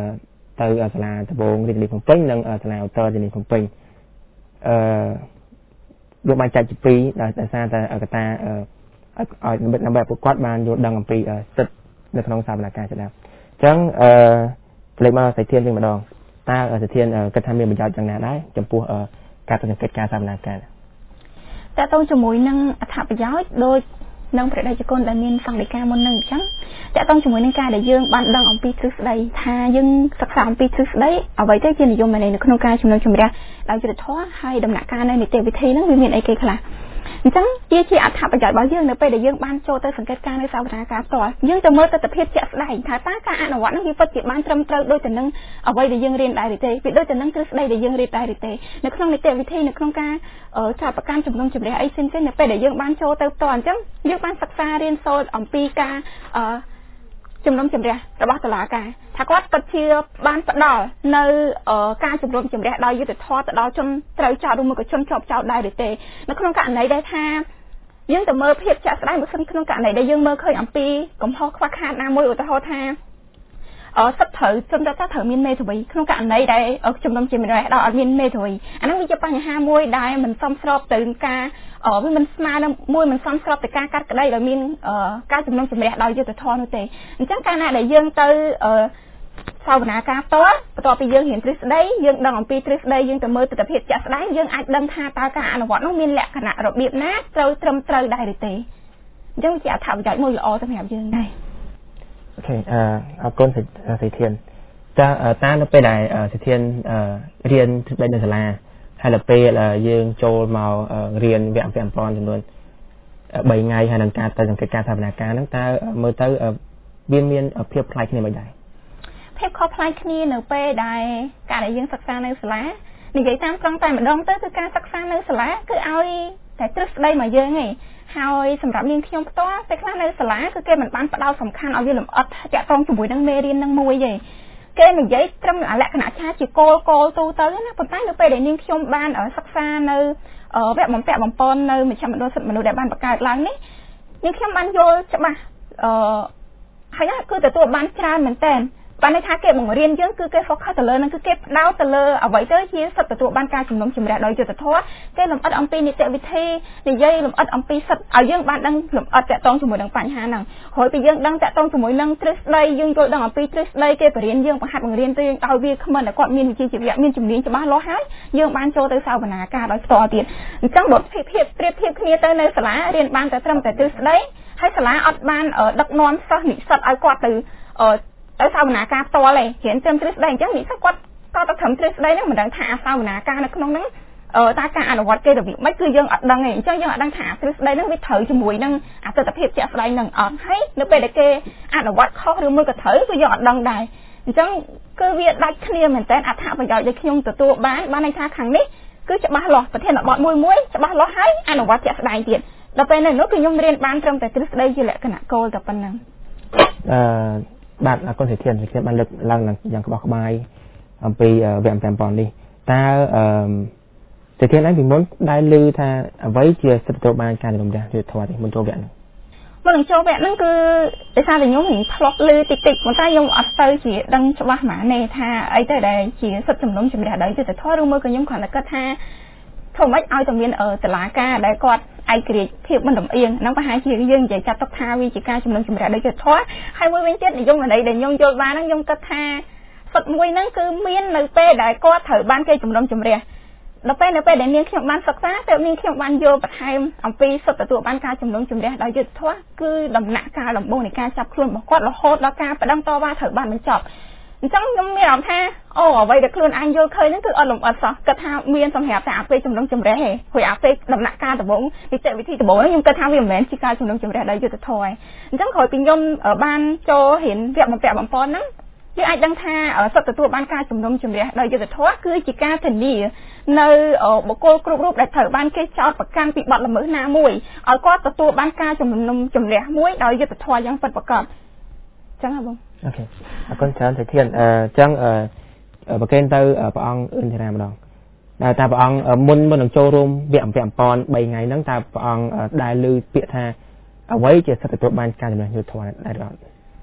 ទៅសាលាដំបងរាជធានីភ្នំពេញនិងសាលាឧត្តររាជធានីភ្នំពេញអឺយកបានចែកជាពីរដោយសារតែកតាឲ្យដើម្បីពួកគាត់បានយល់ដឹងអំពីសិទ្ធិនៅក្នុងសាវនាការជាដើមអញ្ចឹងអឺលេខមកសៃធានវិញម្ដងតើសៃធានគិតថាមានប្រយោជន៍យ៉ាងណាដែរចំពោះការទៅសង្កេតការសាវនាការតើតោងជាមួយនឹងអត្ថប្រយោជន៍ដោយនឹងព្រះដេចគុណដែលមានសង្ឃដីកាមុននឹងអញ្ចឹងតើតោងជាមួយនឹងការដែលយើងបានដឹងអំពីទ្រឹស្ដីថាយើងសិក្សាអំពីទ្រឹស្ដីអ្វីទៅជានិយមនៅក្នុងការជំនុំជម្រះដោយយុត្តិធម៌ហើយដំណាក់កាលនៃនីតិវិធីហ្នឹងវាមានអីគេខ្លះអញ្ចឹងជាជាអត្ថប្រយោជន៍របស់យើងនៅពេលដែលយើងបានចូលទៅសង្កេតការនៅសាវនាការផ្ទាល់យើងទៅមើលទស្សនវិជ្ជាជាក់ស្ដែងថាតើការអនុវត្តហ្នឹងវាពិតជាបានត្រឹមត្រូវដូចទៅនឹងអ្វីដែលយើងរៀនដែរឬទេវាដូចទៅនឹងទ្រឹស្ដីដែលយើងរៀនដែរឬទេនៅក្នុងនីតិវិធីនៅក្នុងការចាត់ប្រកាន់ជំនុំជម្រះអីផ្សេងៗនៅពេលដែលយើងបានចូលទៅផ្ទាល់អញ្ចឹងយើងបានសិក្សារៀនសូត្រអំពីការជំនុំជម្រះរបស់តុលាការថាគាត់ពិតជាបានផ្ដល់នៅការជំនុំជម្រះដោយយុត្តិធម៌ទៅដល់ជនត្រូវចោទឬមួយក៏ជនជាប់ចោទដែរឬទេនៅក្នុងករណីដែលថាយើងទៅមើលភាពចាក់ស្ដែងបើសិនក្នុងករណីដែលយើងមើលឃើញអំពីកំហុសខ្វះខាតណាមួយឧទាហរណ៍ថាអសិទ្ធត្រូវជនរដ្ឋត្រូវមានមេធាវីក្នុងករណីដែលជំនុំជម្រះដល់អត់មានមេធាវីអាហ្នឹងវាជាបញ្ហាមួយដែលមិនសមស្របទៅនឹងការវាមិនស្មើនឹងមួយមិនសមស្របទៅការកាត់ក្តីដែលមានការជំនុំជម្រះដោយយុត្តិធម៌នោះទេអញ្ចឹងកាលណាដែលយើងទៅសាវនាការផ្ទាល់បន្ទាប់ពីយើងរៀនទ្រឹស្ដីយើងដឹងអំពីទ្រឹស្ដីយើងទៅមើលទស្សនវិជ្ជាជាក់ស្ដែងយើងអាចដឹងថាតើការអនុវត្តនោះមានលក្ខណៈរបៀបណាត្រូវត្រឹមត្រូវដែរឬទេអញ្ចឹងជាអត្ថប្រយោជន៍មួយល្អសម្រាប់យើងដែរអូខេអរគុណសៃធានតើតានៅពេលដែលសៃធានរៀនទ្រឹស្ដីនៅសាលាហើយដល់ពេលយើងចូលមករៀនវគ្គពាក់ព័ន្ធចំនួនបីថ្ងៃហើយនឹងការទៅសង្កេតការសាវនាការហ្នឹងតើមើលទៅវាមានភាពខ្លាំងគ្នាមិនដែរភាពខុសប្លែកគ្នានៅពេលដែលការដែលយើងសិក្សានៅសាលានិយាយតាមត្រង់តែម្ដងទៅគឺការសិក្សានៅសាលាគឺឲ្យតែទ្រឹស្ដីមកយើងឯងហើយសម្រាប់នាងខ្ញុំផ្ទាល់ពេលខ្លះនៅសាលាគឺគេមិនបានផ្ដោតសំខាន់ឲ្យវាលម្អិតតាក់ទងជាមួយនឹងមេរៀននឹងមួយទេគេនិយាយត្រឹមលក្ខណៈថាជាគោលគោលទូទៅណាប៉ុន្តែនៅពេលដែលនាងខ្ញុំបានសិក្សានៅវគ្គបំពាក់បំពន់នៅមជ្ឈមណ្ឌលសិទ្ធិមនុស្សដែលបានបង្កើតឡើងនេះនាងខ្ញុំបានយល់ច្បាស់អឺហើយគឺទទួលបានច្រើនមែនតើបានន័យថាគេបង្រៀនយើងគឺគេ focus ទៅលើនឹងគឺគេផ្ដោតទៅលើអ្វីទៅជាសិទ្ធិទទួលបានការជំនុំជម្រះដោយយុត្តិធម៌គេលម្អិតអំពីនីតិវិធីនិយាយលម្អិតអំពីសិទ្ធិឲ្យយើងបានដឹងលម្អិតតាក់ទងជាមួយនឹងបញ្ហាហ្នឹងហើយពីយើងដឹងតាក់ទងជាមួយនឹងទ្រឹស្ដីយើងយល់ដឹងអំពីទ្រឹស្ដីគេបរៀនយើងបង្ហាត់បង្រៀនទៅយើងឲ្យវាគ្មិនតែគាត់មានវិជ្ជាជីវៈមានជំនាញច្បាស់លាស់ហើយយើងបានចូលទៅសាវនាការដោយផ្ទាល់ទៀតអញ្ចឹងបើភាពភាពប្រៀបធៀបគ្នាទៅនៅសាលារៀនបានតែត្រឹមតែទ្រឹស្ដីហើយសាលាអត់បានដឹកនាំសិស្សនិស្សិតឲ្យគាត់ទៅទៅសាវនាការផ្ទាល់ទេរៀនត្រឹមទ្រឹស្ដីអញ្ចឹងនិស្សិតគាត់តទៅត្រឹមទ្រឹស្ដីហ្នឹងមិនដឹងថាសាវនាការនៅក្នុងហ្នឹងតើការអនុវត្តគេរបៀបម៉េចគឺយើងអត់ដឹងទេអញ្ចឹងយើងអត់ដឹងថាទ្រឹស្ដីហ្នឹងវាត្រូវជាមួយនឹងអត្ថប្រយោជន៍ជាក់ស្ដែងនឹងអត់ហើយនៅពេលដែលគេអនុវត្តខុសឬមួយក៏ត្រូវគឺយើងអត់ដឹងដែរអញ្ចឹងគឺវាដាច់គ្នាមែនតើអត្ថប្រយោជន៍ដែលខ្ញុំទទួលបានបានន័យថាខាងនេះគឺច្បាស់លាស់ប្រធានបទមួយមួយច្បាស់លាស់ហើយអនុវត្តជាក់ស្ដែងទៀតដល់ពេលនេះនោះគឺខ្ញុំរៀនបានត្រឹមតែទ្រឹស្ដីជាលក្ខណៈគោលតែប៉ុណ្ណឹងអឺបាទអរគុណសៃធានសៃធានបានលើកឡើងយ៉ាងក្បោះក្បាយអំពីវគ្គពាក់ព័ន្ធនេះតើអឺសៃធានឯងពីមុនដែលឮថាអ្វីជាសិទ្ធិទទួលបានការជំនុំជម្រះយុត្តិធម៌នេះមុនចូលវគ្គហ្នឹងមុនចូលវគ្គហ្នឹងគឺដោយសារតែខ្ញុំរៀនធ្លាប់ឮតិចតិចប៉ុន្តែខ្ញុំអត់ទៅជាដឹងច្បាស់ហ្មងទេថាអីទៅដែលជាសិទ្ធិជំនុំជម្រះដោយយុត្តិធម៌ឬមួយក៏ខ្ញុំគ្រាន់តែគិតថាធ្វើម៉េចឲ្យតែមានតុលាការដែលគាត់ឯករាជ្យភាពមិនលំអៀងហ្នឹងប្រហែលជាយើងនិយាយចាត់ទុកថាវាជាការជំនុំជម្រះដោយយុត្តិធម៌ហើយមួយវិញទៀតនិយមន័យដែលខ្ញុំយល់បានហ្នឹងខ្ញុំគិតថាសិទ្ធិមួយហ្នឹងគឺមាននៅពេលដែលគាត់ត្រូវបានគេជំនុំជម្រះដល់ពេលនៅពេលដែលនាងខ្ញុំបានសិក្សាទៅនាងខ្ញុំបានយល់បន្ថែមអំពីសិទ្ធិទទួលបានការជំនុំជម្រះដោយយុត្តិធម៌គឺដំណាក់កាលដំបូងនៃការចាប់ខ្លួនរបស់គាត់រហូតដល់ការប្តឹងតវ៉ាត្រូវបានបញ្ចប់អញ្ចឹងខ្ញុំមានអារម្មណ៍ថាអូអ្វីដែលខ្លួនអញយល់ឃើញហ្នឹងគឺអត់លំអិតសោះគិតថាមានសម្រាប់តែអាពេលជំនុំជម្រះទេព្រោះអាពេលដំណាក់កាលដំបូងនីតិវិធីដំបូងហ្នឹងខ្ញុំគិតថាវាមិនមែនជាការជំនុំជម្រះដោយយុត្តិធម៌ទេអញ្ចឹងក្រោយពីខ្ញុំបានចូលរៀនវគ្គបំពាក់បំពន់ហ្នឹងយើងអាចដឹងថាសិទ្ធិទទួលបានការជំនុំជម្រះដោយយុត្តិធម៌គឺជាការធានានៅបុគ្គលគ្រប់រូបដែលត្រូវបានគេចោទប្រកាន់ពីបទល្មើសណាមួយឲ្យគាត់ទទួលបានការជំនុំជម្រះមួយដោយយុត្តិធម៌យ៉ាងពិតប្រាកដចឹងហ៎បងអូខេអរគុណច្រើនសៃធានអឺចឹងអឺប្រកេនទៅព្រះអង្គអ៊ុនធីរ៉ាម្ដងដែលតើព្រះអង្គមុនមុននឹងចូលរួមវគ្គបំពាក់បំពន់បីថ្ងៃហ្នឹងតើព្រះអង្គដែលឮពាក្យថាអ្វីជាសិទ្ធិទទួលបានការជំនុំជម្រះយុត្តិធម៌ដែរអត់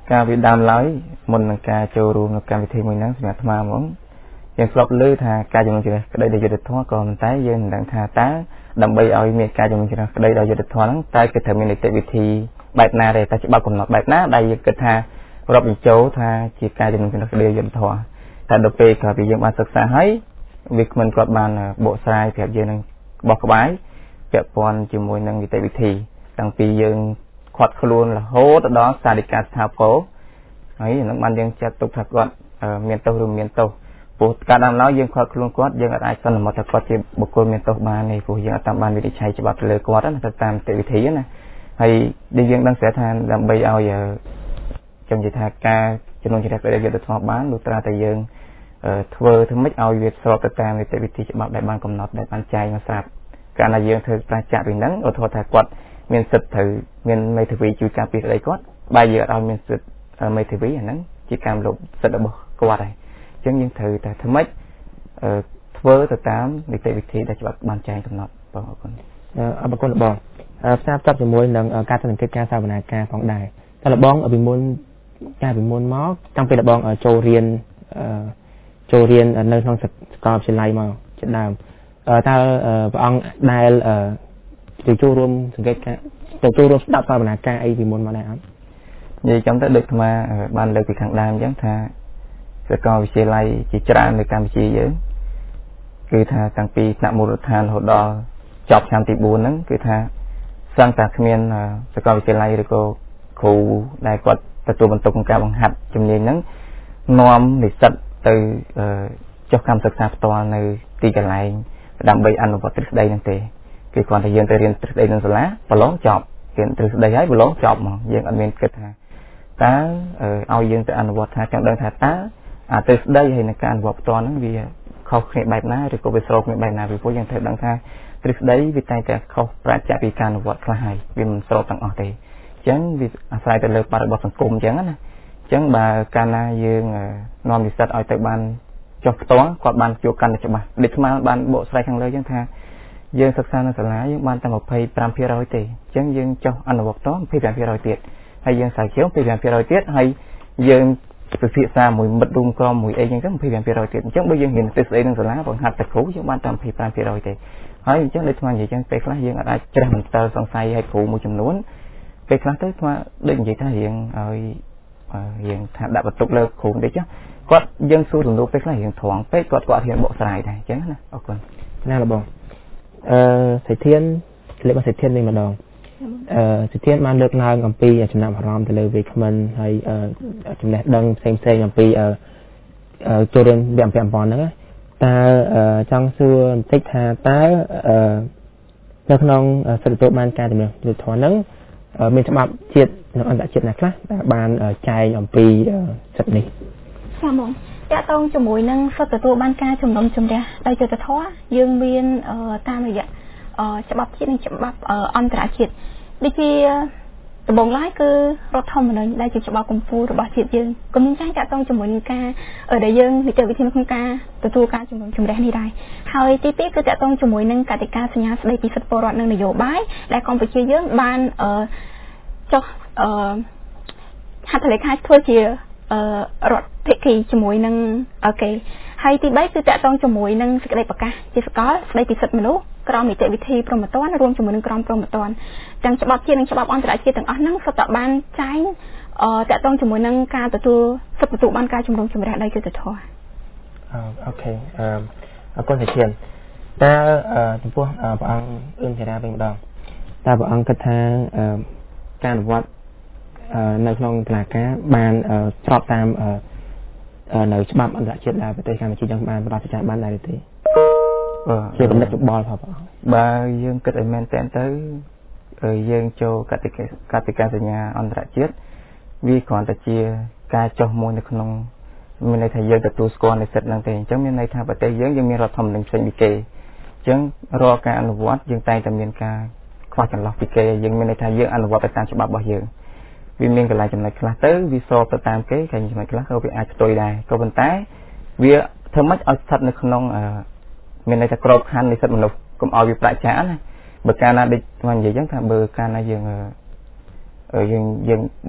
ការវិដាមឡើយមុននឹងការចូលរួមនៅកម្មវិធីមួយហ្នឹងសម្រាប់អាត្មាហ្មងយើងធ្លាប់ឮថាការជំនុំជម្រះក្តីដោយយុត្តិធម៌ក៏ប៉ុន្តែយើងមិនដឹងថាតើដើម្បីឲ្យមានការជំនុំជម្រះក្តីដោយយុត្តិធម៌ហ្នឹងតើគឺត្រូវមាននីតិវិធីបែបណាទេតើច្បាប់កំណត់បែបណាដែលយើងគិតថារាប់បញ្ចូលថាជាការជំនុំជម្រះក្តីដោយយុត្តិធម៌តែដល់ពេលក្រោយពីយើងបានសិក្សាហើយវាគ្មិនគាត់បានបកស្រាយប្រាប់យើងនឹងបោះក្បាយពាក់ព័ន្ធជាមួយនឹងនីតិវិធីតាំងពីយើងខាត់ខ្លួនរហូតដល់សាធិការស្ថាពរហើយនឹងបានយើងចាត់ទុកថាគាត់មានទោសឬមានទោសព្រោះការដើមឡើយយើងខាត់ខ្លួនគាត់យើងអាចសន្មតថាគាត់ជាបុគ្គលមានទោសបានទេព្រោះយើងអត់តាមបានវិនិច្ឆ័យច្បាប់ទៅលើគាត់ណាទៅតាមនីតិវិធីណាហើយដែលយើងដឹងស្រាប់ថាដើម្បីឲ្យចំនិយាយថាការជំនុំជម្រះក្តីដោយយុត្តិធម៌បានលុះត្រាតែយើងធ្វើធ្វើម៉េចឲ្យវាស្របទៅតាមនីតិវិធីច្បាប់ដែលបានកំណត់ដែលបានចែងមកស្រាប់កាលណាយើងធ្វើប្រាចាក់ពីហ្នឹងឧទាហរណ៍ថាគាត់មានសិទ្ធិត្រូវមានមេធាវីជួយការពារក្តីគាត់បើយើងអត់ឲ្យមានសិទ្ធិមេធាវីអាហ្នឹងជាការលុបសិទ្ធិរបស់គាត់ហើយអញ្ចឹងយើងត្រូវតែធ្វើម៉េចធ្វើទៅតាមនីតិវិធីដែលច្បាប់បានចែងកំណត់បងអរគុណអរគុណបងផ្សារផ្ទាត់ជាមួយនឹងការសង្កេតការសវនាការផងដែរតែលបងពីមុនការពីមុនមកតាំងពីលបងចូលរៀនចូលរៀននៅក្នុងសាកលវិទ្យាល័យមកជាដើមតើព្រះអង្គដែលទៅចូលរួមសង្កេតការទៅចូលរួមស្ដាប់សវនាការអីពីមុនមកដែរអត់និយាយចំទៅដូចអាបានលើកពីខាងដើមអញ្ចឹងថាសាកលវិទ្យាល័យជាច្រើននៅកម្ពុជាយើងគឺថាតាំងពីថ្នាក់មូលដ្ឋានរហូតដល់ចប់ឆ្នាំទីបួនហ្នឹងគឺថាសឹងតែគ្មានសាកលវិទ្យាល័យឬក៏គ្រូដែលគាត់ទទួលបន្ទុកក្នុងការបង្ហាត់ជំនាញហ្នឹងនាំនិស្សិតទៅចុះកម្មសិក្សាផ្ទាល់នៅទីកន្លែងដើម្បីអនុវត្តទ្រឹស្ដីហ្នឹងទេគឺគ្រាន់តែយើងទៅរៀនទ្រឹស្ដីនៅសាលាប្រឡងចប់រៀនទ្រឹស្ដីហើយប្រឡងចប់ហ្មងយើងអត់មានគិតថាតើឲ្យយើងទៅអនុវត្តថាចង់ដឹងថាតើអាទ្រឹស្ដីហើយនឹងការអនុវត្តផ្ទាល់ហ្នឹងវាខុសគ្នាបែបណាឬក៏វាស្របគ្នាបែបណាពីព្រោះយើងត្រូវដឹងថាទ្រឹស្ដីវាតែតែខុសប្រាជ្ញាពីការអនុវត្តខ្លះហើយវាមិនស្របទាំងអស់ទេអញ្ចឹងវាអាស្រ័យទៅលើបរិបទសង្គមអញ្ចឹងណាអញ្ចឹងបើកាលណាយើងនាំនិស្សិតឲ្យទៅបានចុះផ្ទាល់គាត់បានជួបកាន់តែច្បាស់ដូចស្មើបានបកស្រាយខាងលើអញ្ចឹងថាយើងសិក្សានៅសាលាយើងបានតែ ยี่สิบห้าเปอร์เซ็นต์ ទេអញ្ចឹងយើងចុះអនុវត្តផ្ទាល់ ยี่สิบห้าเปอร์เซ็นต์ ទៀតហើយយើងស្រាវជ្រាវ ยี่สิบห้าเปอร์เซ็นต์ ទៀតហើយយើងពិភាក្សាមួយមិត្តរួមក្រុមមួយអីអញ្ចឹង ยี่สิบห้าเปอร์เซ็นต์ ទៀតអញ្ចឹងបើយើងរៀនទ្រឹស្ដីនៅសាលាបង្ហាត់តែគ្រូយើងបានតែ ยี่สิบห้าเปอร์เซ็นต์ ទេហើយអញ្ចឹងដូចស្មើនិយាយអញ្ចឹងពេលខ្លះយើងអាចច្រេះមន្ទិលសង្ស័យឲ្យគ្រូមួយចំនួនពេលខ្លះទៅស្មើដូចនិយាយថារៀងឲ្យរៀងថាដាក់បន្ទុកលើគ្រូតិចគាត់យើងសួរសំណួរពេលខ្លះរៀងត្រង់ពេកគាត់គាត់ហ៊ានបកស្រាយដែរអញ្ចឹងណាអរគុណណាលោកបងអឺសិធានលេខរបស់សិធានវិញម្ដងអឺសិធានបានលើកឡើងអំពីចំណាប់អារម្មណ៍ទៅលើវាគ្មិនហើយចំណេះដឹងផ្សេងផ្សេងអំពីអឺចូលរៀនវគ្គពាក់ព័ន្ធហ្នឹងតើចង់សួរបន្តិចថាតើអឺនៅក្នុងសិទ្ធិទទួលបានការជំនឿយុត្តិធម៌ហ្នឹងមានច្បាប់ជាតិនិងអន្តរជាតិណាខ្លះដែលបានចែងអំពីសិទ្ធិនេះចា៎បងតើតងជាមួយនឹងសិទ្ធិទទួលបានការជំនុំជម្រះដោយយុត្តិធម៌យើងមានតាមរយៈច្បាប់ជាតិនិងច្បាប់អន្តរជាតិដូចជាដំបូងឡើយគឺរដ្ឋធម្មនុញ្ញដែលជាច្បាប់កំពូលរបស់ជាតិយើងក៏មានចែងតងជាមួយនឹងការដែលយើងនីតិវិធីក្នុងការទទួលការជំនុំជម្រះនេះដែរហើយទីពីរគឺតកតងជាមួយនឹងកតិកាសញ្ញាស្តីពីសិទ្ធិពលរដ្ឋនិងនយោបាយដែលកម្ពុជាយើងបានចុះហត្ថលេខាធ្វើជារដ្ឋភិក្ខីជាមួយនឹងអូខេហើយទីបីគឺតកតងជាមួយនឹងសេចក្តីប្រកាសជាសកលស្តីពីសិទ្ធិមនុស្សក្រមនីតិវិធីព្រហ្មទណ្ឌរួមជាមួយនឹងក្រមព្រហ្មទណ្ឌទាំងច្បាប់ជាតិនិងច្បាប់អន្តរជាតិទាំងអស់ហ្នឹងសុទ្ធតែបានចែងតកតងជាមួយនឹងការទទួលសិទ្ធិទទួលបានការជំនុំជម្រះដោយយុត្តិធម៌អូខេអរគុណវិធានតើចំពោះព្រះអង្គអឿនធារាវិញម្ដងតើព្រះអង្គគិតថាការអនុវត្តនៅក្នុងតុលាការបានស្របតាមនៅច្បាប់អន្តរជាតិដែលប្រទេសកម្ពុជាយើងបានប្រតិបត្តិបានដែរទេជាគំនិតយោបល់ផងបើយើងគិតឲ្យមែនតើទៅយើងចូលកតិកាកតិកាសញ្ញាអន្តរជាតិវាគ្រាន់តែជាការចុះមួយនៅក្នុងមានន័យថាយើងទទួលស្គាល់នៅសិទ្ធិហ្នឹងទេអញ្ចឹងមានន័យថាប្រទេសយើងយើងមានរដ្ឋធម្មនុញ្ញផ្សេងពីគេអញ្ចឹងរាល់ការអនុវត្តយើងតែងតែមានការខ្វះចន្លោះពីគេយើងមានន័យថាយើងអនុវត្តទៅតាមច្បាប់របស់យើងវាមានកន្លែងចំណុចខ្លះទៅវាស្របទៅតាមគេហើយចំណុចខ្លះក៏វាអាចផ្ទុយដែរក៏ប៉ុន្តែវាធ្វើម៉េចឲ្យស្ថិតនៅក្នុងមានន័យថាក្របខ័ណ្ឌនៃសិទ្ធិមនុស្សកុំឲ្យវាប្រាជ្ញាណាបើកាលណាដូចខ្ញុំនិយាយចឹងថាបើកាលណាយើងយើងយើងបិទធ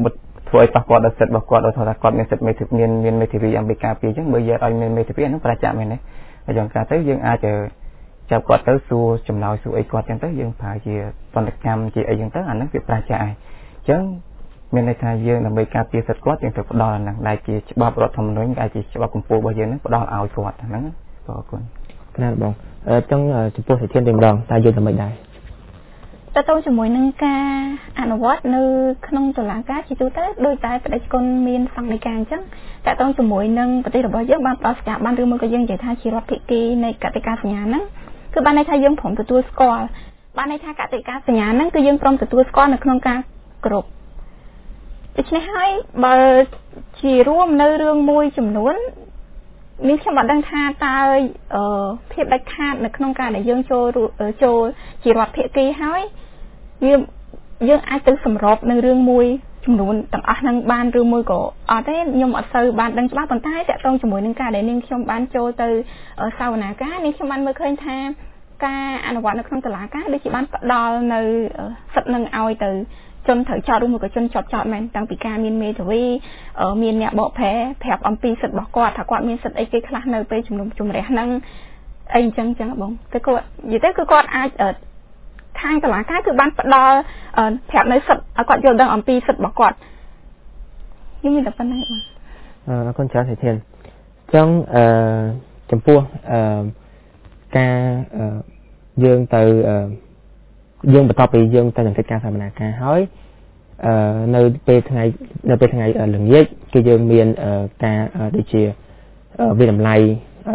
ធ្វើឲ្យប៉ះពាល់ដល់សិទ្ធិរបស់គាត់ដោយថាគាត់មានសិទ្ធិមេធាវីមានមានមេធាវីអំពីការពារអញ្ចឹងបើយើងឲ្យមានមេធាវីហ្នឹងប្រជាមែនទេហើយយ៉ាងការទៅយើងអាចចាប់គាត់ទៅសួរចម្លើយសួរអីគាត់អញ្ចឹងទៅយើងប្រើជាសន្តិកម្មជាអីអញ្ចឹងទៅអាហ្នឹងវាប្រជាឯងអញ្ចឹងមានន័យថាយើងដើម្បីការពារសិទ្ធិគាត់យើងត្រូវផ្ដល់អាហ្នឹងដែលជាច្បាប់រដ្ឋធម្មនុញ្ញដែលជាច្បាប់កម្ពុជារបស់យើងហ្នឹងផ្ដល់ឲ្យគាត់ហ្នឹងបងអរគុណណាស់បងអញ្ចឹងចំពោះសិទ្ធិតែម្ដងតើយើងធ្វើម៉េចដែរតើតើជាមួយនឹងការអនុវត្តនៅក្នុងតុលាការជាទូទៅដោយតែបដិជន មានសង្ឃដីកាអញ្ចឹងតើតើជាមួយនឹងប្រទេសរបស់យើងបានផ្ដល់ស្កាបានឬមួយក៏យើងនិយាយថាជារដ្ឋភិក្ខីនៃកតិកាសញ្ញាហ្នឹងគឺបានន័យថាយើងព្រមទទួលស្គាល់បានន័យថាកតិកាសញ្ញាហ្នឹងគឺយើងព្រមទទួលស្គាល់នៅក្នុងការគ្រប់ដូច្នេះហើយបើជារួមនៅរឿងមួយចំនួនមានខ្ញុំបានដឹងថាតើអឺភាពដាច់ខាតនៅក្នុងការដែលយើងចូលចូលជារដ្ឋភិក្ខីហើយយើងយើងអាចទៅសម្របនឹងរឿងមួយចំនួនទាំងអស់ហ្នឹងបានឬមួយក៏អត់ទេខ្ញុំអត់សូវបានដឹងច្បាស់ប៉ុន្តែតកតងជាមួយនឹងការដែលនាងខ្ញុំបានចូលទៅសាវនាការនាងខ្ញុំបានមើលឃើញថាការអនុវត្តនៅក្នុងតុលាការដូចជាបានផ្ដល់នៅសិទ្ធិនឹងឲ្យទៅជនត្រូវចោទឬមួយក៏ជនជាប់ចោទមែនតាំងពីការមានមេធាវីមានអ្នកបកប្រែប្រាប់អំពីសិទ្ធិរបស់គាត់ថាគាត់មានសិទ្ធិអីគេខ្លះនៅពេលជំនុំជម្រះហ្នឹងអីអញ្ចឹងអញ្ចឹងបងគឺគាត់និយាយទៅគឺគាត់អាចខាងតុលាការគឺបានផ្ដល់ប្រាប់នៅសិទ្ធិឲ្យគាត់យល់ដឹងអំពីសិទ្ធិរបស់គាត់ខ្ញុំមានតែប៉ុណ្ណេះបងអរគុណច្រើនសិធានអញ្ចឹងអឺចំពោះអឺការយើងទៅយើងបន្តពីយើងទៅនឹងកិច្ចការសវនាការហើយអឺនៅពេលថ្ងៃនៅពេលថ្ងៃល្ងាចគឺយើងមានការដូចជាវិតម្លៃអឺ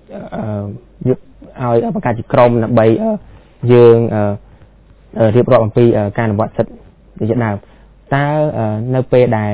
ឲ្យបង្កើតជាក្រុមដើម្បីយើងរៀបរាប់អំពីការអនុវត្តសិទ្ធិដូចជាដើមតើនៅពេលដែល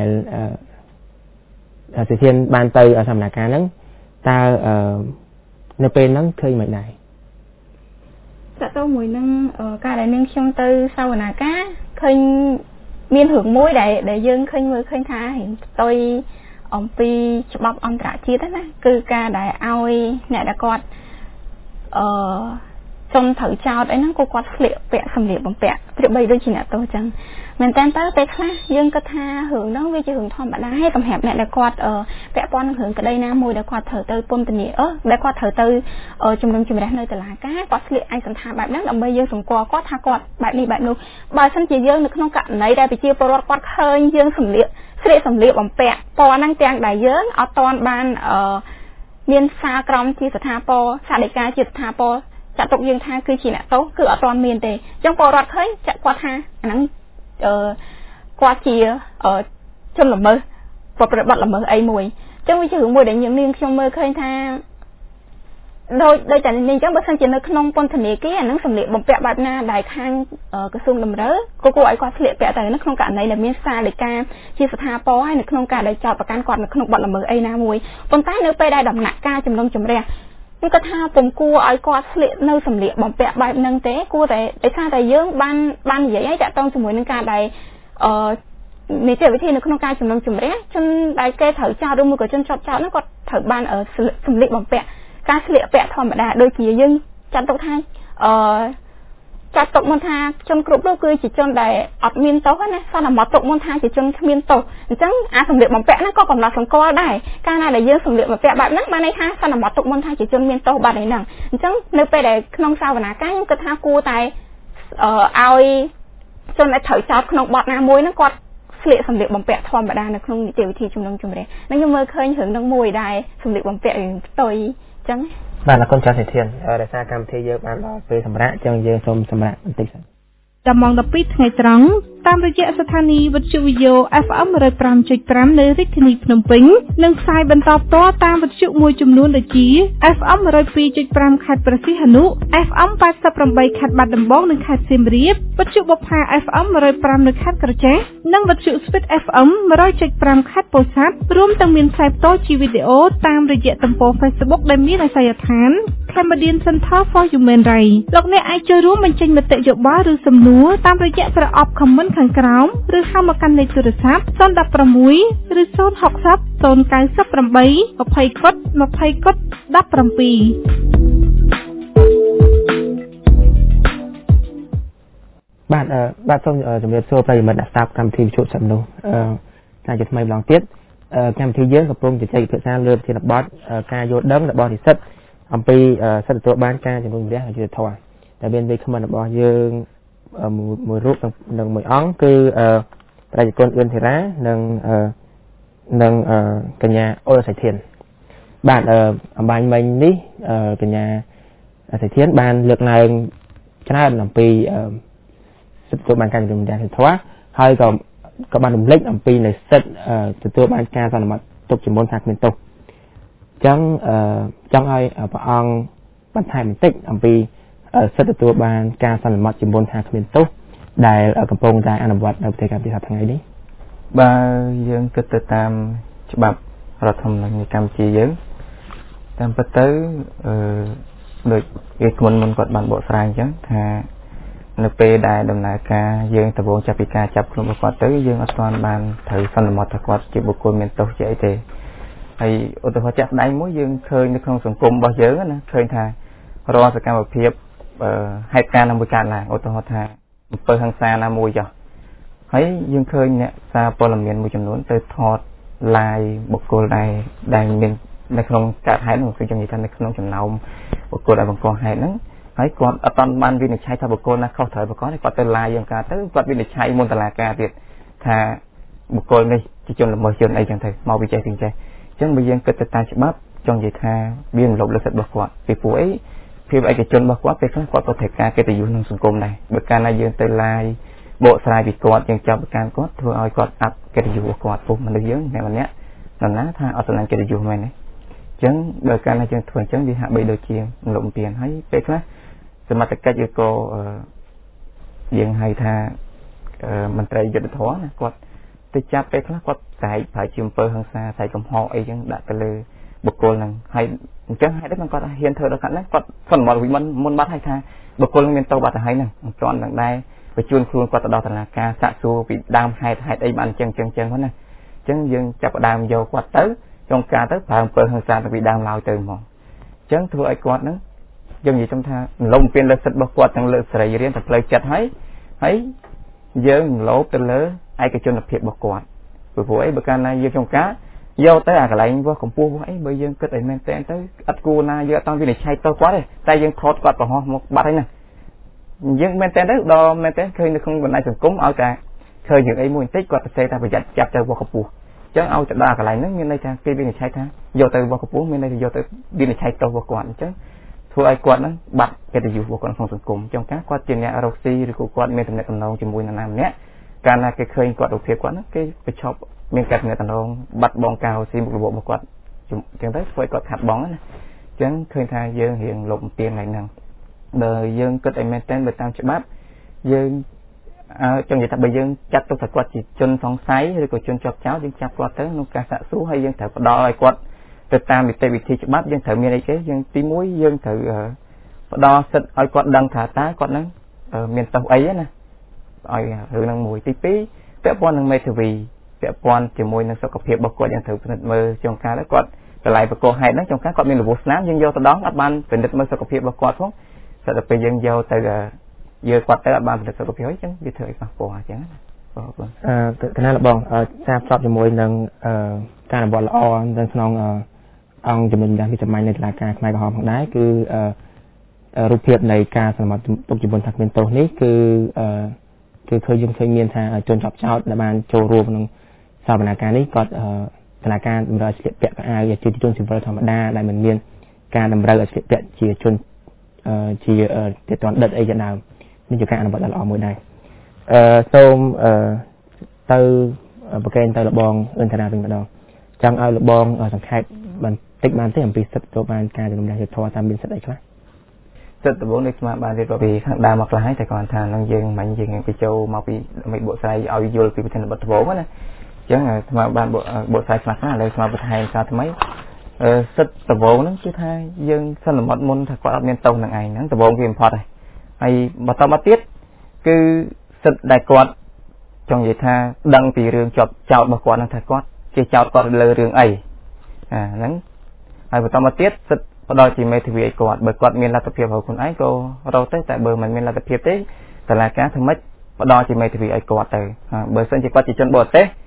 សិធានបានទៅសវនាការហ្នឹងតើនៅពេលហ្នឹងឃើញមិនដែរតើតើមួយនឹងការដែលនាងខ្ញុំទៅសាវនាការឃើញមានរឿងមួយដែលដែលយើងឃើញមើលឃើញថារៀងផ្ទុយអំពីច្បាប់អន្តរជាតិណាគឺការដែលឲ្យអ្នកដែលគាត់អឺចំត្រូវចោតអីហ្នឹងក៏គាត់ស្លៀកពាក់សម្លៀកបំពាក់ប្រៀបបីដូចជាអ្នកទោសអញ្ចឹងមែនតើតើពេលខ្លះយើងគិតថារឿងហ្នឹងវាជារឿងធម្មតាហើយសម្រាប់អ្នកដែលគាត់ពាក់ព័ន្ធនឹងរឿងក្តីណាមួយដែលគាត់ត្រូវទៅពន្ធនាអឺដែលគាត់ត្រូវទៅជំនុំជម្រះនៅតុលាការគាត់ស្លៀកឯកសណ្ឋានបែបហ្នឹងដើម្បីយើងសង្កល់គាត់ថាគាត់បែបនេះបែបនោះបើមិនជាយើងនៅក្នុងករណីដែលប្រជាពលរដ្ឋគាត់ឃើញយើងសម្លៀកស្លៀកសម្លៀកបំពាក់ពណ៌ហ្នឹងទាំងដែលយើងអត់ទាន់បានអឺមានសារក្រមជាស្ថាពរសាដីកាជាស្ថាពរចាត់ទុកយើងថាគឺជាអ្នកទោសគឺអត់ទាន់មានទេអញ្ចឹងពលរដ្ឋឃើញចាក់គាត់ថាអាហ្នឹងអឺគាត់ជាជនល្មើសប្រព្រឹត្តបទល្មើសអីមួយអញ្ចឹងវាជារឿងមួយដែលយើងនាងខ្ញុំមើលឃើញថាដោយដោយតែនេះអញ្ចឹងបើសិនជានៅក្នុងពន្ធនាគារអាហ្នឹងសម្លៀកបំពាក់បែបណាដែលខាងក្រសួងតម្រូវក៏គួរឲ្យគាត់ស្លៀកពាក់តែនៅក្នុងករណីដែលមានសារដីកាជាស្ថាពរហើយនៅក្នុងការដែលចោទប្រកាន់គាត់នៅក្នុងបទល្មើសអីណាមួយប៉ុន្តែនៅពេលដែលដំណាក់កាលជំនុំជម្រះខ្ញុំគាត់ថាពុំគួរឲ្យគាត់ស្លៀកនៅសម្លៀកបំពាក់បែបហ្នឹងទេគួរតែដោយសារតែយើងបានបាននិយាយឲ្យតាក់ទងជាមួយនឹងការដែលអឺនីតិវិធីនៅក្នុងការជំនុំជម្រះជនដែលគេត្រូវចោទឬមួយក៏ជនជាប់ចោទហ្នឹងគាត់ត្រូវបានសម្លៀកបំពាក់ការស្លៀកពាក់ធម្មតាដូចជាយើងចាត់ទុកថាអឺចាត់ទុកមុនថាជនគ្រប់រូបគឺជាជនដែលអត់មានទោសណាសន្មតទុកមុនថាជាជនគ្មានទោសអញ្ចឹងអាសម្លៀកបំពាក់ហ្នឹងក៏កំណត់សង្កល់ដែរកាលណាដែលយើងសម្លៀកបំពាក់បែបហ្នឹងបានន័យថាសន្មតទុកមុនថាជាជនមានទោសបាត់ហ្នឹងអញ្ចឹងនៅពេលដែលក្នុងសាវនាការខ្ញុំគិតថាគួរតែអឺឲ្យជនដែលត្រូវចោទក្នុងបទណាមួយហ្នឹងគាត់ស្លៀកសម្លៀកបំពាក់ធម្មតានៅក្នុងនីតិវិធីជំនុំជម្រះហ្នឹងខ្ញុំមើលឃើញរឿងហ្នឹងមួយដែរសម្លៀកបំពាក់រឿងផ្ទុយអញ្ចឹងបាទអរគុណចាស់សិធានដោយសារកម្មវិធីយើងបានដល់ពេលសម្រាប់អញ្ចឹងយើងសូមសម្រាប់បន្តិចសិនតាមម៉ោងដប់ពីរថ្ងៃត្រង់តាមរយៈស្ថានីយ៍វិទ្យុវីយ៉ូ เอฟ เอ็ม một trăm năm mươi lăm នៅរាជធានីភ្នំពេញនិងផ្សាយបន្តផ្ទាល់តាមវិទ្យុមួយចំនួនដូចជា เอฟ เอ็ม một trăm hai mươi lăm ខេត្តព្រះសីហនុ เอฟ เอ็ม แปดสิบแปด ខេត្តបាត់ដំបងនិងខេត្តសៀមរាបវិទ្យុបុប្ផា เอฟ เอ็ม một trămห้า នៅខេត្តក្រចេះនិងវិទ្យុ Speed เอฟ เอ็ม một trămเจ็ดสิบห้า ខេត្តពោធិ៍សាត់រួមទាំងមានផ្សាយផ្ទាល់ជាវីដេអូតាមរយៈទំព័រ Facebook ដែលមានអាសយដ្ឋាន Cambodian Center for Human Rights លោកអ្នកអាចចូលរួមបញ្ចេញមតិយោបល់ឬសំណួរតាមរយៈប្រអប់ comment ខាងក្រោមឬហៅមកកាន់លេខទូរស័ព្ទ ศูนย์ หนึ่ง หก ឬ ศูนย์ หก ศูนย์ ศูนย์ เก้า แปด ยี่สิบ ยี่สิบ เจ็ดបាទបាទសូមជំរាបសួរប្រិយមិត្តអ្នកស្ដាប់កម្មវិធីវិទ្យុសំណួរអឺការជាថ្មីម្ដងទៀតកម្មវិធីយើងកំពុងជជែកពិភាក្សាលើប្រធានបទការយល់ដឹងរបស់និស្សិតអំពីសិទ្ធិទទួលបានការជំនុំជម្រះយុត្តិធម៌ដែលមានវាគ្មិនរបស់យើងមួយរូបនិងមួយអង្គគឺប្រជាជនអឿនធីរ៉ានិងនិងកញ្ញាអូសៃធានបាទអំបញ្ញមិញនេះកញ្ញាសៃធានបានលើកឡើងច្រើនអំពីសិទ្ធិទទួលបានការជំនុំជម្រះយុត្តិធម៌ហើយក៏ក៏បានរំលេចអំពីនៃសិទ្ធិទទួលបានការសន្មតទុកជាមុនថាគ្មានទោសអញ្ចឹងចង់ឲ្យព្រះអង្គបន្ថែមបន្តិចអំពីសិទ្ធិទទួលបានការសន្មតជាមុនថាគ្មានទោសដែលកំពុងតែអនុវត្តនៅប្រទេសកម្ពុជាថ្ងៃនេះបើយើងគិតទៅតាមច្បាប់រដ្ឋធម្មនុញ្ញកម្ពុជាយើងតាមពិតទៅអឺដូចឯកមុនមុនគាត់បានបកស្រាយអញ្ចឹងថានៅពេលដែលដំណើរការយើងដំបូងចាប់ពីការចាប់ខ្លួនរបស់គាត់ទៅយើងអត់ទាន់បានត្រូវសន្មតថាគាត់ជាបុគ្គលមានទោសជាអីទេហើយឧទាហរណ៍ជាក់ស្ដែងមួយយើងឃើញនៅក្នុងសង្គមរបស់យើងណាឃើញថារាល់សកម្មភាពហេតុការណ៍ណាមួយកើតឡើងឧទាហរណ៍ថាអំពើហិង្សាណាមួយចុះហើយយើងឃើញអ្នកសារព័ត៌មានមួយចំនួនទៅថត live បុគ្គលដែលដែលមាននៅក្នុងកើតហេតុនោះគឺខ្ញុំនិយាយថានៅក្នុងចំណោមបុគ្គលដែលបង្កហេតុហ្នឹងហើយគាត់អត់បានបានវិនិច្ឆ័យថាបុគ្គលណាខុសត្រូវប្រកបគាត់ទៅ live យ៉ាងការទៅគាត់វិនិច្ឆ័យមុនតុលាការទៀតថាបុគ្គលនេះជាជនល្មើសជនអីចឹងទៅមកវិចេះពីចេះអញ្ចឹងបើយើងគិតទៅតាមច្បាប់ចង់និយាយថាវារំលោភលើសិទ្ធិរបស់គាត់ពីព្រោះអីភាពឯកជនរបស់គាត់ពេលខ្លះគាត់ក៏ត្រូវការកិត្តិយសក្នុងសង្គមដែរបើកាលណាយើងទៅ live បកស្រាយពីគាត់យើងចាប់ប្រកាន់គាត់ធ្វើឲ្យគាត់អាប់កិត្តិយសរបស់គាត់ពុះមនុស្សយើងអ្នកម្នាក់នរណាថាអត់សំណាញ់កិត្តិយសមែនទេអញ្ចឹងបើកាលណាយើងធ្វើអញ្ចឹងវាហាក់បីដូចជារំលោភបំពានហើយពេលខ្លះសមត្ថកិច្ចឬក៏យើងហៅថាមន្ត្រីយុត្តិធម៌ណាគាត់ទៅចាប់ពេលខ្លះគាត់ស្រែកប្រជាអំពើហិង្សាស្រែកកំហុសអីចឹងដាក់ទៅលើបុគ្គលហ្នឹងហើយអញ្ចឹងហេតុអីគាត់ហ៊ានធ្វើដល់ហ្នឹងគាត់សន្មតវិមុនមុនបាត់ហើយថាបុគ្គលមានទោសបាត់ទៅហើយហ្នឹងអត់ទាន់នឹងដែរបញ្ជូនខ្លួនគាត់ទៅដល់តុលាការសាកសួរពីដើមហេតុហេតុអីបានអញ្ចឹងអញ្ចឹងអញ្ចឹងហ្នឹងណាអញ្ចឹងយើងចាប់ផ្ដើមយកគាត់ទៅចុងការទៅប្រើអំពើហិង្សាទៅពីដើមឡើយទៅហ្មងអញ្ចឹងធ្វើឲ្យគាត់ហ្នឹងយើងនិយាយថាលំពៀនលើសិទ្ធិរបស់គាត់ទាំងលើសេរីរាង្គទាំងផ្លូវចិត្តហើយហើយយើងលោបទៅលើឯកជនភាពរបស់គាត់ព្រោះអីបើកាលណាយើងចុងការយកទៅអាកន្លែងវាកម្ពស់អីបើយើងគិតឲ្យមែនតើទៅអត់គួរណាយកអត់តាមវិនិច្ឆ័យទៅគាត់ទេតែយើងថតគាត់ប្រហោះមកបាត់ហើយណាយើងមែនតើទៅដល់មែនតើឃើញនៅក្នុងបណ្ដាញសង្គមឲ្យតែឃើញរឿងអីមួយបន្តិចគាត់ទៅសេថាប្រយ័ត្នចាប់ទៅវាកម្ពស់អញ្ចឹងឲ្យទៅដល់កន្លែងហ្នឹងមានន័យថាគេវិនិច្ឆ័យថាយកទៅវាកម្ពស់មានន័យថាយកទៅវិនិច្ឆ័យទៅរបស់គាត់អញ្ចឹងធ្វើឲ្យគាត់ហ្នឹងបាត់កិត្តិយសរបស់គាត់ក្នុងសង្គមអញ្ចឹងការគាត់ជាអ្នករកស៊ីឬក៏គាត់មានតំណែងតំណងជាមួយនរណាម្នាក់កាលណាគេឃើញគាត់រូបភាពគាត់ហ្នឹងគេបញ្ឈប់មានការតំណែងតំណងបាត់បង់ការរកស៊ីមុខរបររបស់គាត់អញ្ចឹងទៅធ្វើឲ្យគាត់ខាត់បង់ណាអញ្ចឹងឃើញថាយើងរៀងលុបបំពានឡើងហ្នឹងបើយើងគិតឲ្យមែនតើបើតាមច្បាប់យើងចង់និយាយថាបើយើងចាត់ទុកថាគាត់ជាជនសង្ស័យឬក៏ជនជាប់ចោទយើងចាប់គាត់ទៅក្នុងការសាកសួរហើយយើងត្រូវផ្ដល់ឲ្យគាត់ទៅតាមនីតិវិធីច្បាប់យើងត្រូវមានអីគេយើងទីមួយយើងត្រូវផ្ដល់សិទ្ធិឲ្យគាត់ដឹងថាតើគាត់នឹងមានទោសអីណាឲ្យរឿងហ្នឹងមួយទីពីរពាក់ព័ន្ធនឹងមេធាវីពាក់ព័ន្ធជាមួយនឹងសុខភាពរបស់គាត់យើងត្រូវពិនិត្យមើលចុងការទៅគាត់កន្លែងប្រកបហេតុហ្នឹងចុងការគាត់មានរបួសស្នាមយើងយកទៅដល់អត់បានពិនិត្យមើលសុខភាពរបស់គាត់ផងតែដល់ពេលយើងយកទៅយកគាត់ទៅអត់បានពិនិត្យសុខភាពអញ្ចឹងវាធ្វើឲ្យប៉ះពាល់អញ្ចឹងណាបងប្អូនអឺកណាលបងសារផ្សព្វជាមួយនឹងការអនុវត្តល្អនៅក្នុងអង្គជំនុំជម្រះវិសាមញ្ញនៃតុលាការខ្មែរក្រហមផងដែរគឺរូបភាពនៃការសន្មតទុកជាមុនថាគ្មានទោសនេះគឺគឺឃើញយើងឃើញមានថាជនជាប់ចោទដែលបានចូលរួមក្នុងសវនកម្មនេះគាត់តុលាការតម្រូវឲ្យស្លៀកពាក់ខោអាវជាជនស៊ីវិលធម្មតាដែលមិនមានការតម្រូវឲ្យស្លៀកពាក់ជាជនជាទេតនដិតអីជាដើមនេះជាការអនុវត្តដ៏ល្អមួយដែរអឺសូមទៅប្រកែងទៅលបងអ៊ុនតារាវិញម្ដងចង់ឲ្យលបងសង្ខេបបន្តិចបានទេអំពីសិទ្ធិទទួលបានការជំនុំជម្រះយុត្តិធម៌តាមមានសិទ្ធិអីខ្លះសិទ្ធិដំបូងនេះស្មាបានរៀបរាប់ពីខាងដើមមកខ្លះហើយតែគាត់ថានឹងយើងមិនយើងបញ្ចូលមកពីដើម្បីបកស្រាយឲ្យយល់ពីប្រធានបទដំបូងណាអញ្ចឹងស្មាបានបកស្រាយខ្លះខ្លះឥឡូវស្មាបន្ថែមសារថ្មីសិទ្ធិដំបូងហ្នឹងគឺថាយើងសន្មតមុនថាគាត់អត់មានទោសនឹងឯងហ្នឹងដំបូងវាបំផុតហើយហើយបន្តមកទៀតគឺសិទ្ធិដែលគាត់ចង់និយាយថាដឹងពីរឿងជាប់ចោតរបស់គាត់ហ្នឹងថាគាត់ជាចោតគាត់លើរឿងអីអាហ្នឹងហើយបន្តមកទៀតសិទ្ធិផ្ដល់ជាមេធាវីឲ្យគាត់បើគាត់មានលទ្ធភាពរកខ្លួនឯងក៏រកទៅតែបើមិនមានលទ្ធភាពទេតុលាការធ្វើម៉េចផ្ដល់ជាមេធាវីឲ្យគាត់ទៅបើសិនជាគាត់ជាជនបរទេស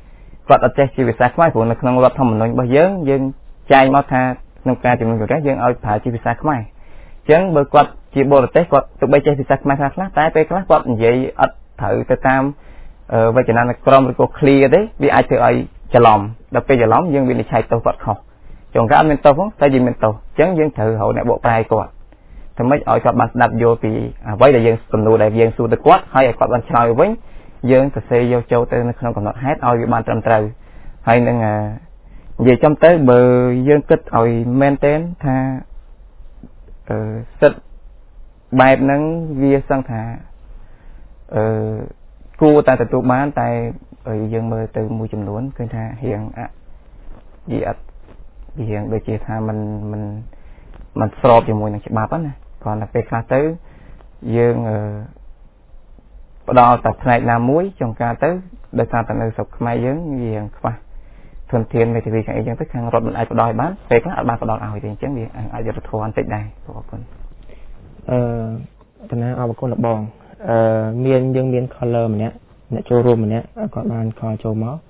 គាត់អត់ចេះជាភាសាខ្មែរព្រោះនៅក្នុងរដ្ឋធម្មនុញ្ញរបស់យើងយើងចែងមកថាក្នុងការជំនុំជម្រះយើងឲ្យប្រើជាភាសាខ្មែរអញ្ចឹងបើគាត់ជាបរទេសគាត់ទោះបីចេះភាសាខ្មែរខ្លះខ្លះតែពេលខ្លះគាត់និយាយអត់ត្រូវទៅតាមវចនានុក្រមឬក៏ clear ទេវាអាចធ្វើឲ្យច្រឡំដល់ពេលច្រឡំយើងវិនិច្ឆ័យទោសគាត់ខុសចុងក្រោយអត់មានទោសផងតែយើងមានទោសអញ្ចឹងយើងត្រូវរកអ្នកបកប្រែគាត់ធ្វើម៉េចឲ្យគាត់បានស្ដាប់យល់ពីអ្វីដែលយើងសំណួរដែលយើងសួរទៅគាត់ហើយឲ្យគាត់បានឆ្លើយវិញយើងសរសេរយកចូលទៅនៅក្នុងកំណត់ហេតុឲ្យវាបានត្រឹមត្រូវហើយនឹងនិយាយចំទៅបើយើងគិតឲ្យមែនទែនថាអឺសិទ្ធបែបហ្នឹងវាសឹងថាអឺគួរតែទទួលបានតែយើងមើលទៅមួយចំនួនឃើញថារៀងអវាអត់វារៀងដូចជាថាมันมันมันស្របជាមួយនឹងច្បាប់ណាគ្រាន់តែពេលខ្លះទៅយើងអឺផ្ដល់តែផ្នែកណាមួយចុងការទៅដោយសារតែនៅស្រុកខ្មែរយើងវារៀងខ្វះធនធានមេធាវីខាងអីចឹងទៅខាងរដ្ឋមិនអាចផ្ដល់ឲ្យបានពេលខ្លះអត់បានផ្ដល់ឲ្យទេអញ្ចឹងវាអាចយុត្តិធម៌បន្តិចដែរបងប្អូនអឺតំណាងអបគុណលបងអឺមានយើងមាន color ម្នាក់អ្នកចូលរួមម្នាក់គាត់បានខលចូលមក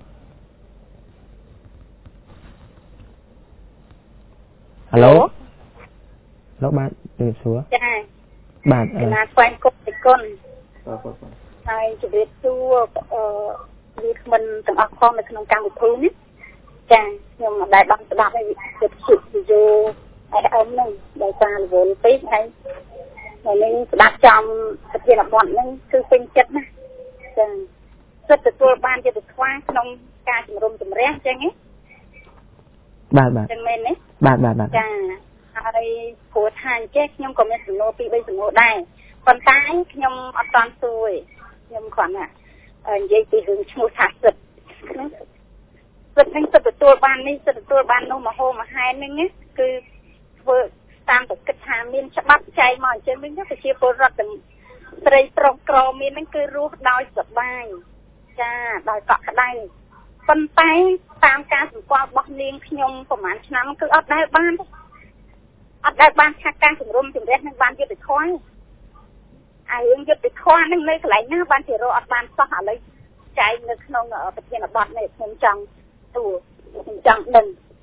ហៅឡូលោកបាទជំរាបសួរចាបាទអឺណាស្វែងគុកពីគុណហើយជំរាបសួរអឺវាគ្មិនទាំងអស់ផងនៅក្នុងកម្មវិធីនេះចាខ្ញុំមិនដែលបានស្ដាប់ឲ្យវិទ្យុវីដេអូអីអឹមហ្នឹងដោយសាររវល់ពេកហើយហើយនឹងស្ដាប់ចំប្រធានបទហ្នឹងគឺពេញចិត្តណាចាសិទ្ធិទទួលបានយុត្តិធម៌ក្នុងការជំរុំជម្រះចឹងណាបាទបាទចឹងមែនទេបាទបាទបាទចាហើយព្រោះថាអញ្ចេះខ្ញុំក៏មានសំណួរពីរបីសំណួរដែរប៉ុន្តែខ្ញុំអត់ទាន់សួរខ្ញុំគ្រាន់តែនិយាយពីរឿងឈ្មោះថាសិទ្ធិសិទ្ធិហ្នឹងសិទ្ធិទទួលបាននេះសិទ្ធិទទួលបាននោះមហោមហែនហ្នឹងគឺធ្វើតាមតែគិតថាមានច្បាប់ចែងមកអញ្ចឹងវិញប្រជាពលរដ្ឋទាំងស្រីប្រុសក្រមានហ្នឹងគឺរស់ដោយសប្បាយចាដោយកក់ក្ដៅប៉ុន្តែតាមការសម្គាល់របស់នាងខ្ញុំប្រហែលឆ្នាំគឺអត់ដែលបានអត់ដែលបានថាការជំរុំជម្រះនឹងបានយុត្តិធម៌អារឿងយុត្តិធម៌នឹងនៅកន្លែងណាបានជារកអត់បានសោះឥឡូវចែកនៅក្នុងប្រធានបទនេះខ្ញុំចង់ទួខ្ញុំចង់ដឹង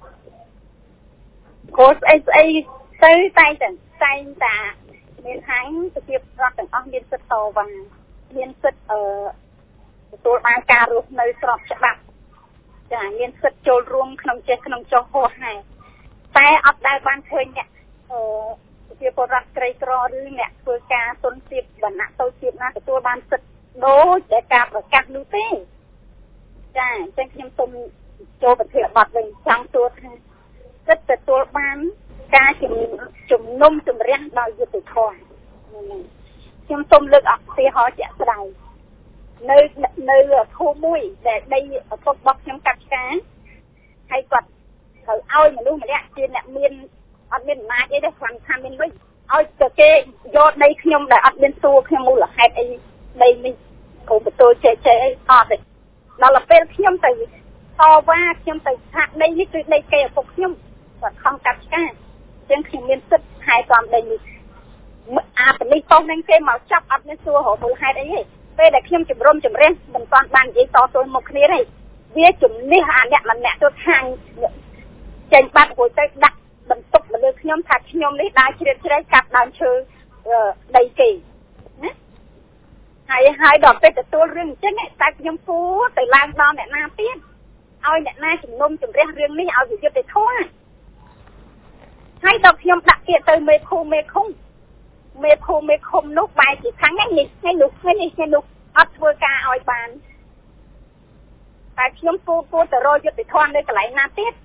គោលស្អីស្អីទៅតែតែតែតាមានហាញប្រជាពលរដ្ឋទាំងអស់មានសិទ្ធិតវ៉ាមានសិទ្ធិអឺទទួលបានការរស់នៅស្របច្បាប់ចាមានសិទ្ធិចូលរួមក្នុងចេះក្នុងចុះហោះហើយតែអត់ដែលបានឃើញអ្នកអឺប្រជាពលរដ្ឋក្រីក្រឬអ្នកធ្វើការទុនទាបវណ្ណៈតូចទាបណាទទួលបានសិទ្ធិដូចតែការប្រកាសនោះទេចាអញ្ចឹងខ្ញុំសូមចូលប្រធានបទវិញចង់សួរថាសិទ្ធិទទួលបានការជំនុំជម្រះដោយយុត្តិធម៌ខ្ញុំសូមលើកឧទាហរណ៍ជាក់ស្ដែងនៅនៅភូមិមួយដែលដីឪពុករបស់ខ្ញុំកាប់ឆ្ការហើយគាត់ត្រូវឲ្យមនុស្សម្នាក់ជាអ្នកមានអត់មានអំណាចអីទេគាត់ថាមានលុយឲ្យទៅគេយកដីខ្ញុំដែលអត់មានសួរខ្ញុំមូលហេតុអីដីនេះកូនបន្ទោចេះចេះអីអត់ទេដល់ពេលខ្ញុំទៅតវ៉ាខ្ញុំទៅថាដីនេះគឺដីគេឪពុកខ្ញុំគាត់ខំកាប់ឆ្ការអញ្ចឹងខ្ញុំមានសិទ្ធិថែទាំដីនេះអាប៉នេះតោះនឹងគេមកចាប់អត់មានសួររកមូលហេតុអីទេពេលដែលខ្ញុំជំរុំជម្រះមិនទាន់បាននិយាយតទល់មុខគ្នាទេវាជំនះអាអ្នកម្នាក់ទៅខាងចេញបាត់រួចទៅដាក់បន្ទុកមកលើខ្ញុំថាខ្ញុំនេះដើរជ្រៀតជ្រែកកាប់ដើមឈើដីគេណាហើយហើយដល់ពេលទទួលរឿងអញ្ចឹងតែខ្ញុំគួរទៅឡើងដល់អ្នកណាទៀតឲ្យអ្នកណាជំនុំជម្រះរឿងនេះឲ្យវាយុត្តិធម៌ហើយដល់ខ្ញុំដាក់ពាក្យទៅមេភូមិមេឃុំមេភូមិមេឃុំនោះបែរជាខាងនេះថ្ងៃនោះថ្ងៃនេះថ្ងៃនោះអត់ធ្វើការឲ្យបានតែខ្ញុំគួរគួរទៅរកយុត្តិធម៌នៅកន្លែងណាទៀត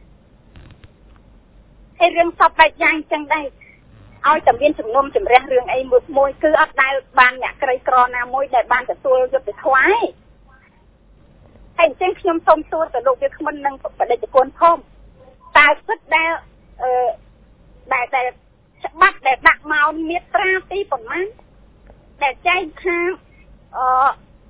ហើយរឿងសពបែបយ៉ាងអញ្ចឹងដែរឲ្យតែមានជំនុំជម្រះរឿងអីមួយមួយគឺអត់ដែលបានអ្នកក្រីក្រណាមួយដែលបានទទួលយុត្តិធម៌ឯងហើយអញ្ចឹងខ្ញុំសូមសួរទៅលោកវាគ្មិននិងបដិជនផងតើសិទ្ធិដែលអឺដែលដែលច្បាប់ដែលដាក់មកមាត្រាទីប៉ុន្មានដែលចែងថាអឺ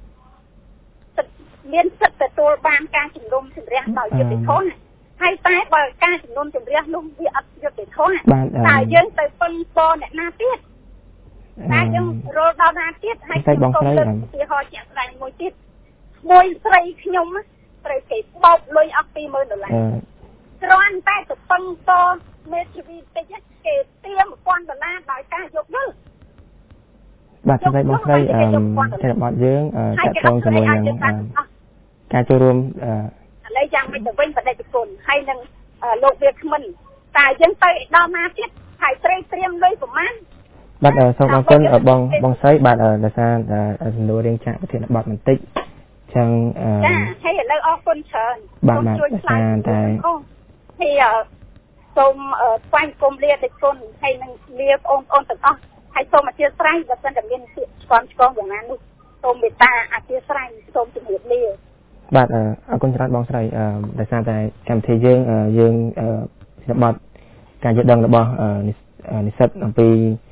មានសិទ្ធិទទួលបានការជំនុំជម្រះដោយយុត្តិធម៌ហើយតែបើការជំនុំជម្រះនោះវាអត់យុត្តិធម៌តើយើងទៅពឹងពរអ្នកណាទៀតតែយើងរលដល់ណាទៀតហើយខ្ញុំសូមលើកឧទាហរណ៍ជាក់ស្ដែងមួយទៀតមួយស្រីខ្ញុំត្រូវគេបោកលុយអស់ពីរម៉ឺនដុល្លារគ្រាន់តែទៅពឹងតមេធាវីតិចគេទាមone thousandដុល្លារដោយការយកយល់បាទសម្រាប់បងស្រីអឺតែបត់យើងតាក់ទងជាមួយនឹងការចូលរួមឥឡូវយ៉ាងមិនទៅវិញបដិគុណហើយនឹងលោកវាគ្មិនតែយើងទៅដល់ណាទៀតហើយត្រូវត្រៀមលុយប្រមាណបាទសូមអរគុណបងបងស្រីបាទដោយសារសំណួររៀងចាក់ប្រធានបទបន្តិចចឹងចាហើយឥឡូវអរគុណច្រើនបាទបាទដោយសារតែហើយសូមស្វែងគុំលាតិគុណហើយនឹងលាបងប្អូនទាំងអស់ហើយសូមអធិស្ឋានបើសិនតែមានស្គមឆ្កងយ៉ាងណានោះសូមមេត្តាអធិស្ឋានសូមជម្រាបលាបាទអរគុណច្រើនបងស្រីដោយសារតែកម្មវិធីយើងយើងសម្បត្តិការយល់ដឹងរបស់និស្សិតអំពី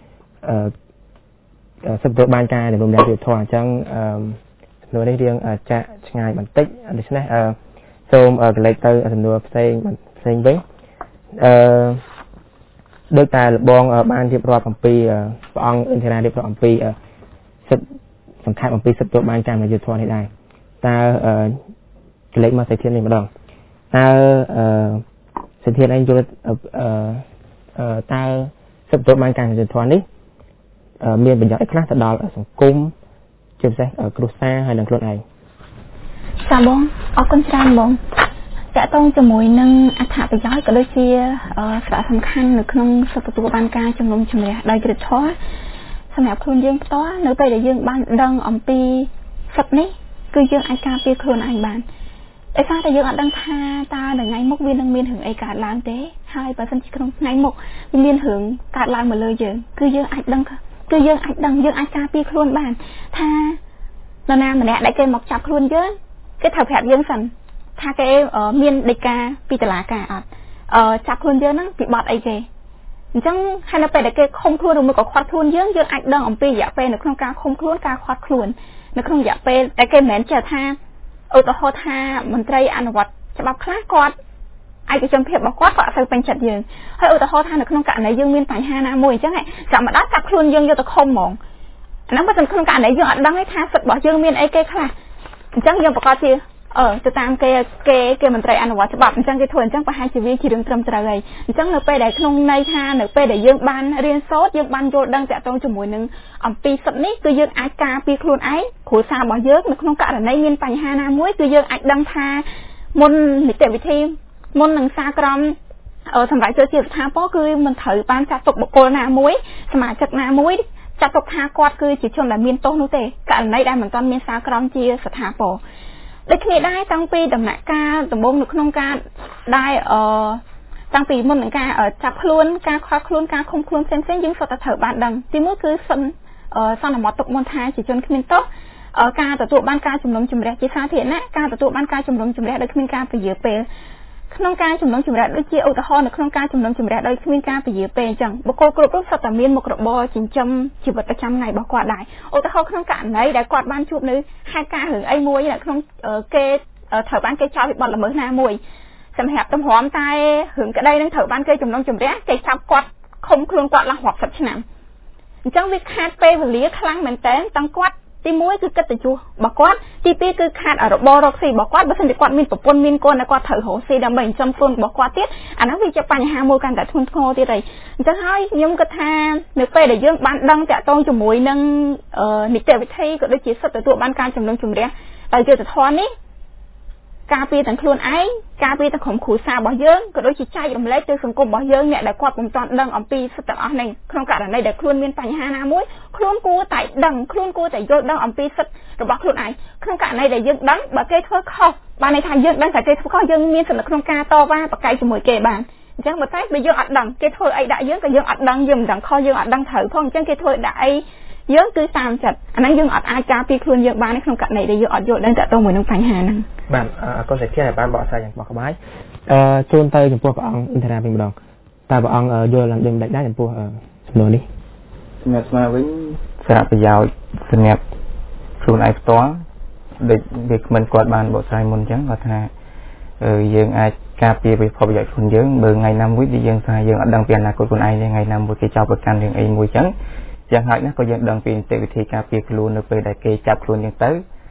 សិទ្ធិបានការរំលែកយុទ្ធធម៌អញ្ចឹងសំណួរនេះរៀងចាក់ឆ្ងាយបន្តិចដូច្នេះសូមកលេចទៅសំណួរផ្សេងផ្សេងវិញអឺដោយតែលបងបានរៀបរាប់អំពីព្រះអង្គអិនធារារៀបរាប់អំពីសិទ្ធិសង្ខេបអំពីសិទ្ធិបានការយុទ្ធធម៌នេះដែរតើកលេចមកសេធាននេះម្ដងតើសេធានឯងយល់តើសិទ្ធិបានការយុទ្ធធម៌នេះមានប្រយោជន៍អីខ្លះទៅដល់សង្គមជាពិសេសគ្រួសារហើយនិងខ្លួនឯងចាបងអរគុណច្រើនបងតកតងជាមួយនឹងអត្ថប្រយោជន៍ក៏ដូចជាសារៈសំខាន់នៅក្នុងសិទ្ធិទទួលបានការជំនុំជម្រះដោយយុត្តិធម៌សម្រាប់ខ្លួនយើងផ្ទាល់នៅពេលដែលយើងបានដឹងអំពីសិទ្ធិនេះគឺយើងអាចការពារខ្លួនឯងបានដោយសារតែយើងអត់ដឹងថាតើថ្ងៃមុខវានឹងមានរឿងអីកើតឡើងទេហើយបើសិនជាក្នុងថ្ងៃមុខវាមានរឿងកើតឡើងមកលើយើងគឺយើងអាចដឹងគឺយើងអាចដឹងយើងអាចការពារខ្លួនបានថានរណាម្នាក់ដែលគេមកចាប់ខ្លួនយើងគេត្រូវប្រាប់យើងសិនថាគេមានដីកាពីតុលាការអត់ចាប់ខ្លួនយើងហ្នឹងពីបទអីគេអញ្ចឹងហើយនៅពេលដែលគេឃុំខ្លួនឬមួយក៏ឃាត់ខ្លួនយើងយើងអាចដឹងអំពីរយៈពេលនៅក្នុងការឃុំខ្លួនការឃាត់ខ្លួននៅក្នុងរយៈពេលដែលគេមិនមែនចេះថាឧទាហរណ៍ថាមន្ត្រីអនុវត្តច្បាប់ខ្លះគាត់ឯកជនភាពរបស់គាត់គាត់អត់សូវពេញចិត្តយើងហើយឧទាហរណ៍ថានៅក្នុងករណីយើងមានបញ្ហាណាមួយអញ្ចឹងចាំម្ដងចាប់ខ្លួនយើងយកទៅឃុំហ្មងអាហ្នឹងបើមិនក្នុងករណីយើងអត់ដឹងទេថាសិទ្ធិរបស់យើងមានអីគេខ្លះអញ្ចឹងយើងប្រកាសជាអឺទៅតាមគេគេគេមន្ត្រីអនុវត្តច្បាប់អញ្ចឹងគេធ្វើអញ្ចឹងប្រហែលជាវាជារឿងត្រឹមត្រូវហើយអញ្ចឹងនៅពេលដែលក្នុងន័យថានៅពេលដែលយើងបានរៀនសូត្រយើងបានយល់ដឹងតាក់ទងជាមួយនឹងអំពីសិទ្ធិនេះគឺយើងអាចការពារខ្លួនឯងគ្រួសាររបស់យើងនៅក្នុងករណីមានបញ្ហាណាមួយគឺយើងអាចដឹងថាមុននីតិវិធីមុននឹងសារក្រមសម្រាប់ចូលជាស្ថាពរគឺមិនត្រូវបានចាត់ទុកបុគ្គលណាមួយសមាជិកណាមួយចាត់ទុកថាគាត់គឺជាជនដែលមានទោសនោះទេករណីដែលមិនទាន់មានសារក្រមជាស្ថាពរដូចគ្នាដែរតាំងពីដំណាក់កាលដំបូងនៅក្នុងការដែលអឺតាំងពីមុននឹងការចាប់ខ្លួនការខកខ្លួនការឃុំខ្លួនផ្សេងៗយើងសុទ្ធតែត្រូវបានដឹងទីមួយគឺសិនសន្មតទុកមុនថាជាជនគ្មានទោសការទទួលបានការជំនុំជម្រះជាសាធារណៈការទទួលបានការជំនុំជម្រះដោយគ្មានការពន្យាពេលក្នុងការជំនុំជម្រះដូចជាឧទាហរណ៍នៅក្នុងការជំនុំជម្រះដោយគ្មានការពន្យាពេលអញ្ចឹងបុគ្គលគ្រប់រូបសុទ្ធតែមានមុខរបរចិញ្ចឹមជីវិតប្រចាំថ្ងៃរបស់គាត់ដែរឧទាហរណ៍ក្នុងករណីដែលគាត់បានជួបនៅហេតុការណ៍រឿងអីមួយនៅក្នុងគេត្រូវបានគេចោទពីបទល្មើសណាមួយសម្រាប់តម្រាំតែរឿងក្តីនឹងត្រូវបានគេជំនុំជម្រះគេចាប់គាត់ឃុំខ្លួនគាត់ឡើងរាប់សិបឆ្នាំអញ្ចឹងវាខាតពេលវេលាខ្លាំងមែនតើតាំងគាត់ទីមួយគឺកិត្តិយសរបស់គាត់ទីពីរគឺខាតរបររកស៊ីរបស់គាត់បើមិនតែគាត់មានប្រពន្ធមានកូនតែគាត់ត្រូវរកស៊ីដើម្បីចិញ្ចឹមកូនរបស់គាត់ទៀតអានោះវាជាបញ្ហាមួយកាន់តែធ្ងន់ធ្ងរទៀតហើយអញ្ចឹងហើយខ្ញុំគិតថានៅពេលដែលយើងបានដឹងតាក់ទងជាមួយនឹងនីតិវិធីក៏ដូចជាសិទ្ធិទទួលបានការជំនុំជម្រះដោយយុត្តិធម៌នេះការពារទាំងខ្លួនឯងការពារទាំងក្រុមគ្រួសាររបស់យើងក៏ដូចជាចែករំលែកទៅសង្គមរបស់យើងអ្នកដែលគាត់មិនទាន់ដឹងអំពីសិទ្ធិទាំងអស់នេះក្នុងករណីដែលខ្លួនមានបញ្ហាណាមួយខ្លួនគួរតែដឹងខ្លួនគួរតែយល់ដឹងអំពីសិទ្ធិរបស់ខ្លួនឯងក្នុងករណីដែលយើងដឹងបើគេធ្វើខុសបានន័យថាយើងដឹងតែគេធ្វើខុសយើងមានសិទ្ធិក្នុងការតវ៉ាប្រកែកជាមួយគេបានអញ្ចឹងបើតែបើយើងអត់ដឹងគេធ្វើអីដាក់យើងក៏យើងអត់ដឹងយើងមិនដឹងខុសយើងអត់ដឹងត្រូវផងអញ្ចឹងគេធ្វើដាក់អីយើងគឺតាមចិត្តអាហ្នឹងយើងអត់អាចការពារខ្លួនយើងបានក្នុងករណីដែលយើងអត់យល់ដឹងតាក់ទងមួយនឹងបញ្ហាហ្នឹងបាទអរគុណសេចក្ដីដែលបានបកស្រាយយ៉ាងបោះក្បាយអឺជូនទៅចំពោះព្រះអង្គឥន្ទ្រាវិញម្ដងតើព្រះអង្គយល់ឡើងដូចម្ដេចដែរចំពោះសំណួរនេះសម្រាប់ស្មារវិញសារៈប្រយោជន៍សម្រាប់ខ្លួនឯងផ្ទាល់ដូចវាគ្មិនគាត់បានបកស្រាយមុនអញ្ចឹងគាត់ថាយើងអាចការពារពីផលប្រយោជន៍ខ្លួនយើងបើថ្ងៃណាមួយយើងថាយើងអត់ដឹងពីអនាគតខ្លួនឯងទេថ្ងៃណាមួយគេចោទប្រកាន់រឿងអីមួយអញ្ចឹងយ៉ាងហោចណាស់ក៏យើងដឹងពីនីតិវិធីការពារខ្លួននៅពេលដែលគេចាប់ខ្លួនយើងទៅ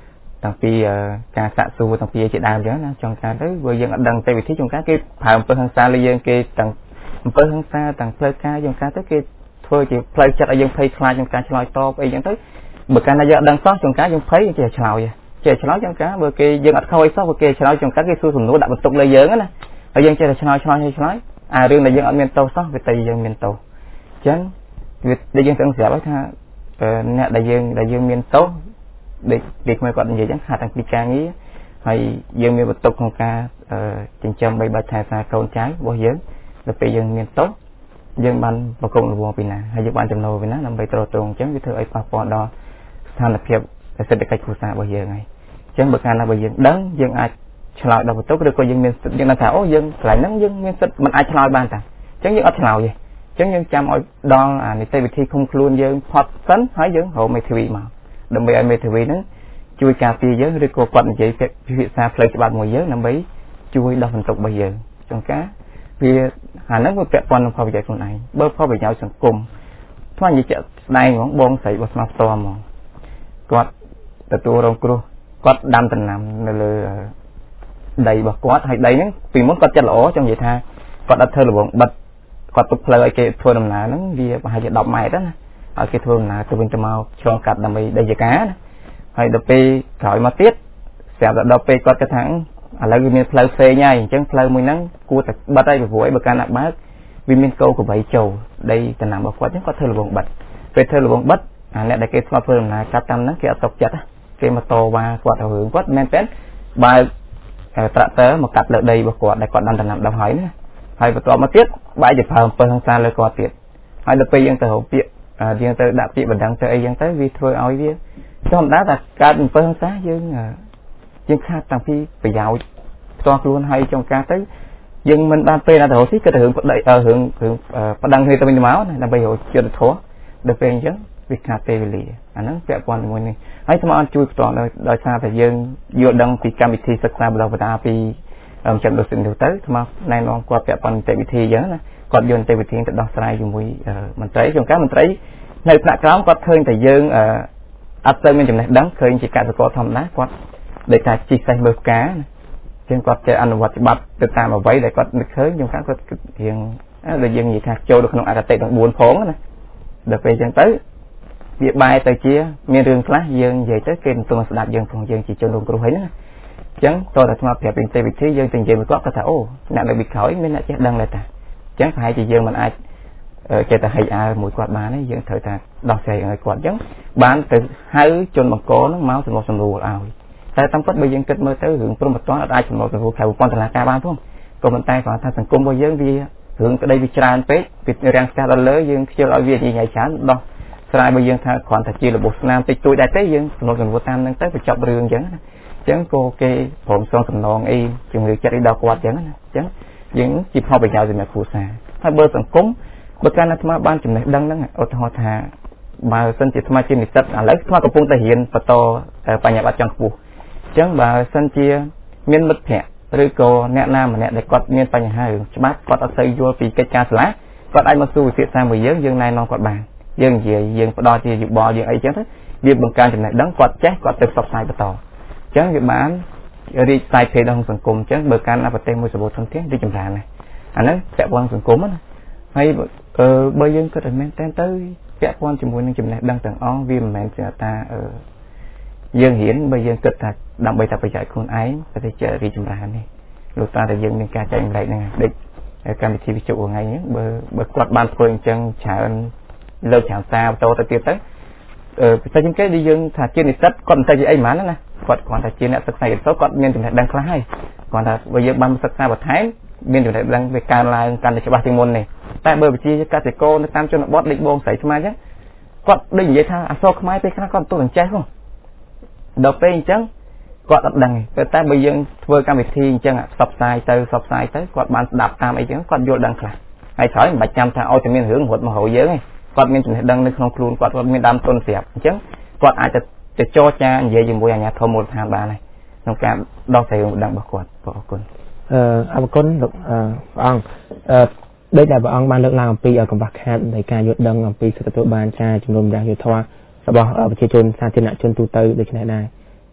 តាំងពីការសាកសួរតាំងពីជាដើមអញ្ចឹងណាចុងការទៅបើយើងអត់ដឹងទេវិធីចុងការគេប្រើអំពើហិង្សាលើយើងគេទាំងអំពើហិង្សាទាំងផ្លូវការចុងការទៅគេធ្វើជាផ្លូវចិត្តឲ្យយើងភ័យខ្លាចក្នុងការឆ្លើយតបអីអញ្ចឹងទៅបើកាលណាយើងអត់ដឹងសោះចុងការយើងភ័យចេះឆ្លើយចេះឆ្លើយចុងការបើគេយើងអត់ខុសអីសោះបើគេឆ្លើយចុងការគេសួរសំណួរដាក់បន្ទុកលើយើងណាហើយយើងចេះតែឆ្លើយឆ្លើយឲ្យឆ្លើយអារឿងដែលយើងអត់មានទោសសោះវាតែយើងមានទោសអញ្ចឹងវាដែលយើងត្រូវស្រាប់ហើយថាអ្នកដែលយើងដែលយើងមានទោសដូចដូចខ្ញុំគាត់និយាយអញ្ចឹងថាតាំងពីការងារហើយយើងមានបន្ទុកក្នុងការចិញ្ចឹមបីបាច់ថែសារកូនចៅរបស់យើងដល់ពេលយើងមានទោសយើងបានប្រកបរវល់ពីណាហើយយើងបានចំណូលពីណាដើម្បីទ្រទ្រង់អញ្ចឹងវាធ្វើឲ្យប៉ះពាល់ដល់ស្ថានភាពសេដ្ឋកិច្ចគ្រួសាររបស់យើងហើយអញ្ចឹងបើកាលណាបើយើងដឹងយើងអាចឆ្លើយដល់បន្ទុកឬក៏យើងមានសិទ្ធិយើងដឹងថាអូយើងកន្លែងហ្នឹងយើងមានសិទ្ធិមិនអាចឆ្លើយបានតាអញ្ចឹងយើងអត់ឆ្លើយទេអញ្ចឹងយើងចាំឲ្យដល់អានីតិវិធីឃុំខ្លួនយើងផុតសិនហើយយើងរកមេធាវីមកដើម្បីឲ្យមេធាវីហ្នឹងជួយការពារយើងឬក៏គាត់និយាយពិភាក្សាផ្លូវច្បាប់មួយយើងដើម្បីជួយដោះបន្ទុករបស់យើងចុងការវាអាហ្នឹងវាពាក់ព័ន្ធនឹងផលប្រយោជន៍ខ្លួនឯងបើផលប្រយោជន៍សង្គមថ្មនិយាយស្ដែងហ្មងបងស្រីរបស់ស្មាផ្ទាល់ហ្មងគាត់ទទួលរងគ្រោះគាត់ដាំដំណាំនៅលើដីរបស់គាត់ហើយដីហ្នឹងពីមុនគាត់ចិត្តល្អចង់និយាយថាគាត់អត់ធ្វើរបងបិទគាត់ទុកផ្លូវឲ្យគេធ្វើដំណើរហ្នឹងវាប្រហែលជាដប់ម៉ែត្រណាឲ្យគេធ្វើដំណើរទៅវិញទៅមកឆ្លងកាត់ដើម្បីដីចការណាហើយដល់ពេលក្រោយមកទៀតស្រាប់តែដល់ពេលគាត់គិតថាឥឡូវវាមានផ្លូវផ្សេងហើយអញ្ចឹងផ្លូវមួយហ្នឹងគួរតែបិទឲ្យព្រោះឲ្យបើកាលណាបើកវាមានគោក្របីចូលដីដំណាំរបស់គាត់អញ្ចឹងគាត់ធ្វើរបងបិទពេលធ្វើរបងបិទអាអ្នកដែលគេធ្លាប់ធ្វើដំណើរកាត់តាមហ្នឹងគេអត់ទុកចិត្តគេមកតវ៉ាគាត់ទៅរឿងគាត់មែនទេបើត្រាក់ទ័រមកកាត់លើដីរបស់គាត់ដែលគាត់ដាំដំណាំដល់ហើយណាហើយបន្ទាប់មកទៀតបែរជាប្រើអំពើហិង្សាលើគាត់ទៀតហើយដល់ពេលយើងទៅរកពាក្យយើងទៅដាក់ពាក្យបណ្ដឹងទៅអីចឹងទៅវាធ្វើឲ្យវាធម្មតាតែកើតអំពើហិង្សាយើងយើងខាតតាំងពីប្រយោជន៍ផ្ទាល់ខ្លួនហើយចុងការទៅយើងមិនបានពេលណាទៅរកស៊ីគឺទៅរឿងប្តីរឿងរឿងបណ្ដឹងគ្នាទៅវិញទៅមកណាដើម្បីរកយុត្តិធម៌ដល់ពេលអញ្ចឹងវាខាតពេលវេលាអាហ្នឹងពាក់ព័ន្ធជាមួយនេះហើយស្មអត់ជួយផ្ទាល់ដោយសារតែយើងយល់ដឹងពីកម្មវិធីសិក្សាបណ្ដុះបណ្ដាលពីចំនួនសិនទៅថ្មណែនាំគាត់ពាក់ព័ន្ធនីតិវិធីអញ្ចឹងណាគាត់យកនីតិវិធីទៅដោះស្រាយជាមួយមន្ត្រីចុងការមន្ត្រីនៅថ្នាក់ក្រោមគាត់ឃើញតែយើងអត់ទៅមានចំណេះដឹងឃើញជាកសិករធម្មតាគាត់ដូចថាជីកសេះមើលផ្កាណាជាងគាត់ចេះអនុវត្តច្បាប់ទៅតាមអ្វីដែលគាត់នឹកឃើញចុងការគាត់រៀងដូចយើងនិយាយថាចូលទៅក្នុងអគតិទាំងបួនផងណាដល់ពេលអញ្ចឹងទៅវាបែរទៅជាមានរឿងខ្លះយើងនិយាយទៅគេមិនទន់ស្ដាប់យើងផងយើងជាជនរងគ្រោះហើយណាអញ្ចឹងតើតែស្មារតីប្រាប់ពីវិធីយើងទៅនិយាយមួយគាត់គាត់ថាអូអ្នកនៅពីក្រោយមានអ្នកចេះដឹងដែរតាអញ្ចឹងប្រហែលជាយើងមិនអាចចេះតែហិចអើមួយគាត់បានទេយើងត្រូវតែដោះស្រាយឲ្យគាត់អញ្ចឹងបានទៅហៅជនបង្កហ្នឹងមកសម្របសម្រួលឲ្យតែតាមពិតបើយើងគិតមើលទៅរឿងព្រមត្តនអត់អាចសម្របសម្រួលក្រៅប្រព័ន្ធតុលាការបានផងក៏ប៉ុន្តែគាត់ថាសង្គមរបស់យើងវារឿងក្តីវាច្រើនពេកពីរាំងស្ទះដល់លើយើងខ្ជិលឲ្យវាញញៃច្រើនដោះស្រាយបើយើងថាគ្រាន់តែជារបួសស្នាមតិចតួចដែរទេយើងសម្របសម្រួលតាមហ្នឹងទៅបញ្ចប់រឿងអញ្ចឹងណាអញ្ចឹងក៏គេព្រមសងសំណងអីជំនឿចិត្តអីដល់គាត់អញ្ចឹងណាអញ្ចឹងយើងជាផលប្រយោជន៍សម្រាប់គ្រួសារហើយបើសង្គមបើកាលណាអាត្មាបានចំណេះដឹងហ្នឹងឧទាហរណ៍ថាបើសិនជាអាត្មាជានិស្សិតឥឡូវអាត្មាកំពុងតែរៀនបន្តបញ្ញាបត្រចង់ខ្ពស់អញ្ចឹងបើសិនជាមានមិត្តភ័ក្តិឬក៏អ្នកណាម្នាក់ដែលគាត់មានបញ្ហារឿងច្បាប់គាត់អត់សូវយល់ពីកិច្ចការសាលាគាត់អាចមកសួរវិភាសាមួយយើងយើងណែនាំគាត់បានយើងនិយាយយើងផ្ដល់ជាយោបល់យើងអីចឹងទៅវាបង្កើនចំណេះដឹងគាត់ចេះគាត់ទៅផ្សព្វផ្សាយបន្តអញ្ចឹងវាបានរីកសាយភាយដល់សង្គមអញ្ចឹងបើកាន់ប្រទេសមួយសម្បូរធនធានរីកចម្រើនណាស់អាហ្នឹងពាក់ព័ន្ធសង្គមណាហើយបើយើងគិតឲ្យមែនតើទៅពាក់ព័ន្ធជាមួយនឹងចំណេះដឹងទាំងអស់វាមិនមែនជាថាយើងរៀនបើយើងគិតថាដើម្បីតែប្រយោជន៍ខ្លួនឯងទៅជារីកចម្រើននេះលោកតាតែយើងមានការចែកម្លែកហ្នឹងដូចកម្មវិធីវិទ្យុថ្ងៃនេះបើបើគាត់បានធ្វើអញ្ចឹងច្រើនលើកច្រើនសារបន្តទៅទៀតទៅអឺពិសេសជាងគេដែលយើងថាជានិស្សិតគាត់មិនទៅជាអីហ្មងណាគាត់គ្រាន់តែជាអ្នកសិក្សាយល់គាត់មានចំណេះដឹងខ្លះហើយគ្រាន់តែបើយើងបានសិក្សាបន្ថែមមានចំណេះដឹងវាកើនឡើងកាន់តែច្បាស់ជាងមុននេះតែបើវិជាកសិករនៅតាមជនបទលេខបងស្រីស្មាអញ្ចឹងគាត់ដូចនិយាយថាអក្សរខ្មែរពេលខ្លះគាត់មិនទៅចេះផងដល់ពេលអញ្ចឹងគាត់អត់ដឹងទេតែបើយើងធ្វើកម្មវិធីអញ្ចឹងផ្សព្វផ្សាយទៅផ្សព្វផ្សាយទៅគាត់បានស្ដាប់តាមអីចឹងគាត់យល់ដឹងខ្លះហើយក្រោយមិនបាច់ចាំថាឲ្យតែមានរឿងរត់មករកយើងទេគាត់មានចំណេះដឹងនៅក្នុងខ្លួនគាត់គាត់មានដើមទុនស្រាប់អញ្ចឹងគាត់អាចទៅចរចានិយាយជាមួយអាជ្ញាធរមូលដ្ឋានបានហើយក្នុងការដោះស្រាយរឿងដឹងរបស់គាត់អរគុណអឺអរគុណលោកព្រះអង្គអឺដូចដែលព្រះអង្គបានលើកឡើងអំពីកង្វះខាតនៃការយល់ដឹងអំពីសិទ្ធិទទួលបានការជំនុំជម្រះយុត្តិធម៌របស់ប្រជាជនសាធារណជនទូទៅដូចនេះដែរអ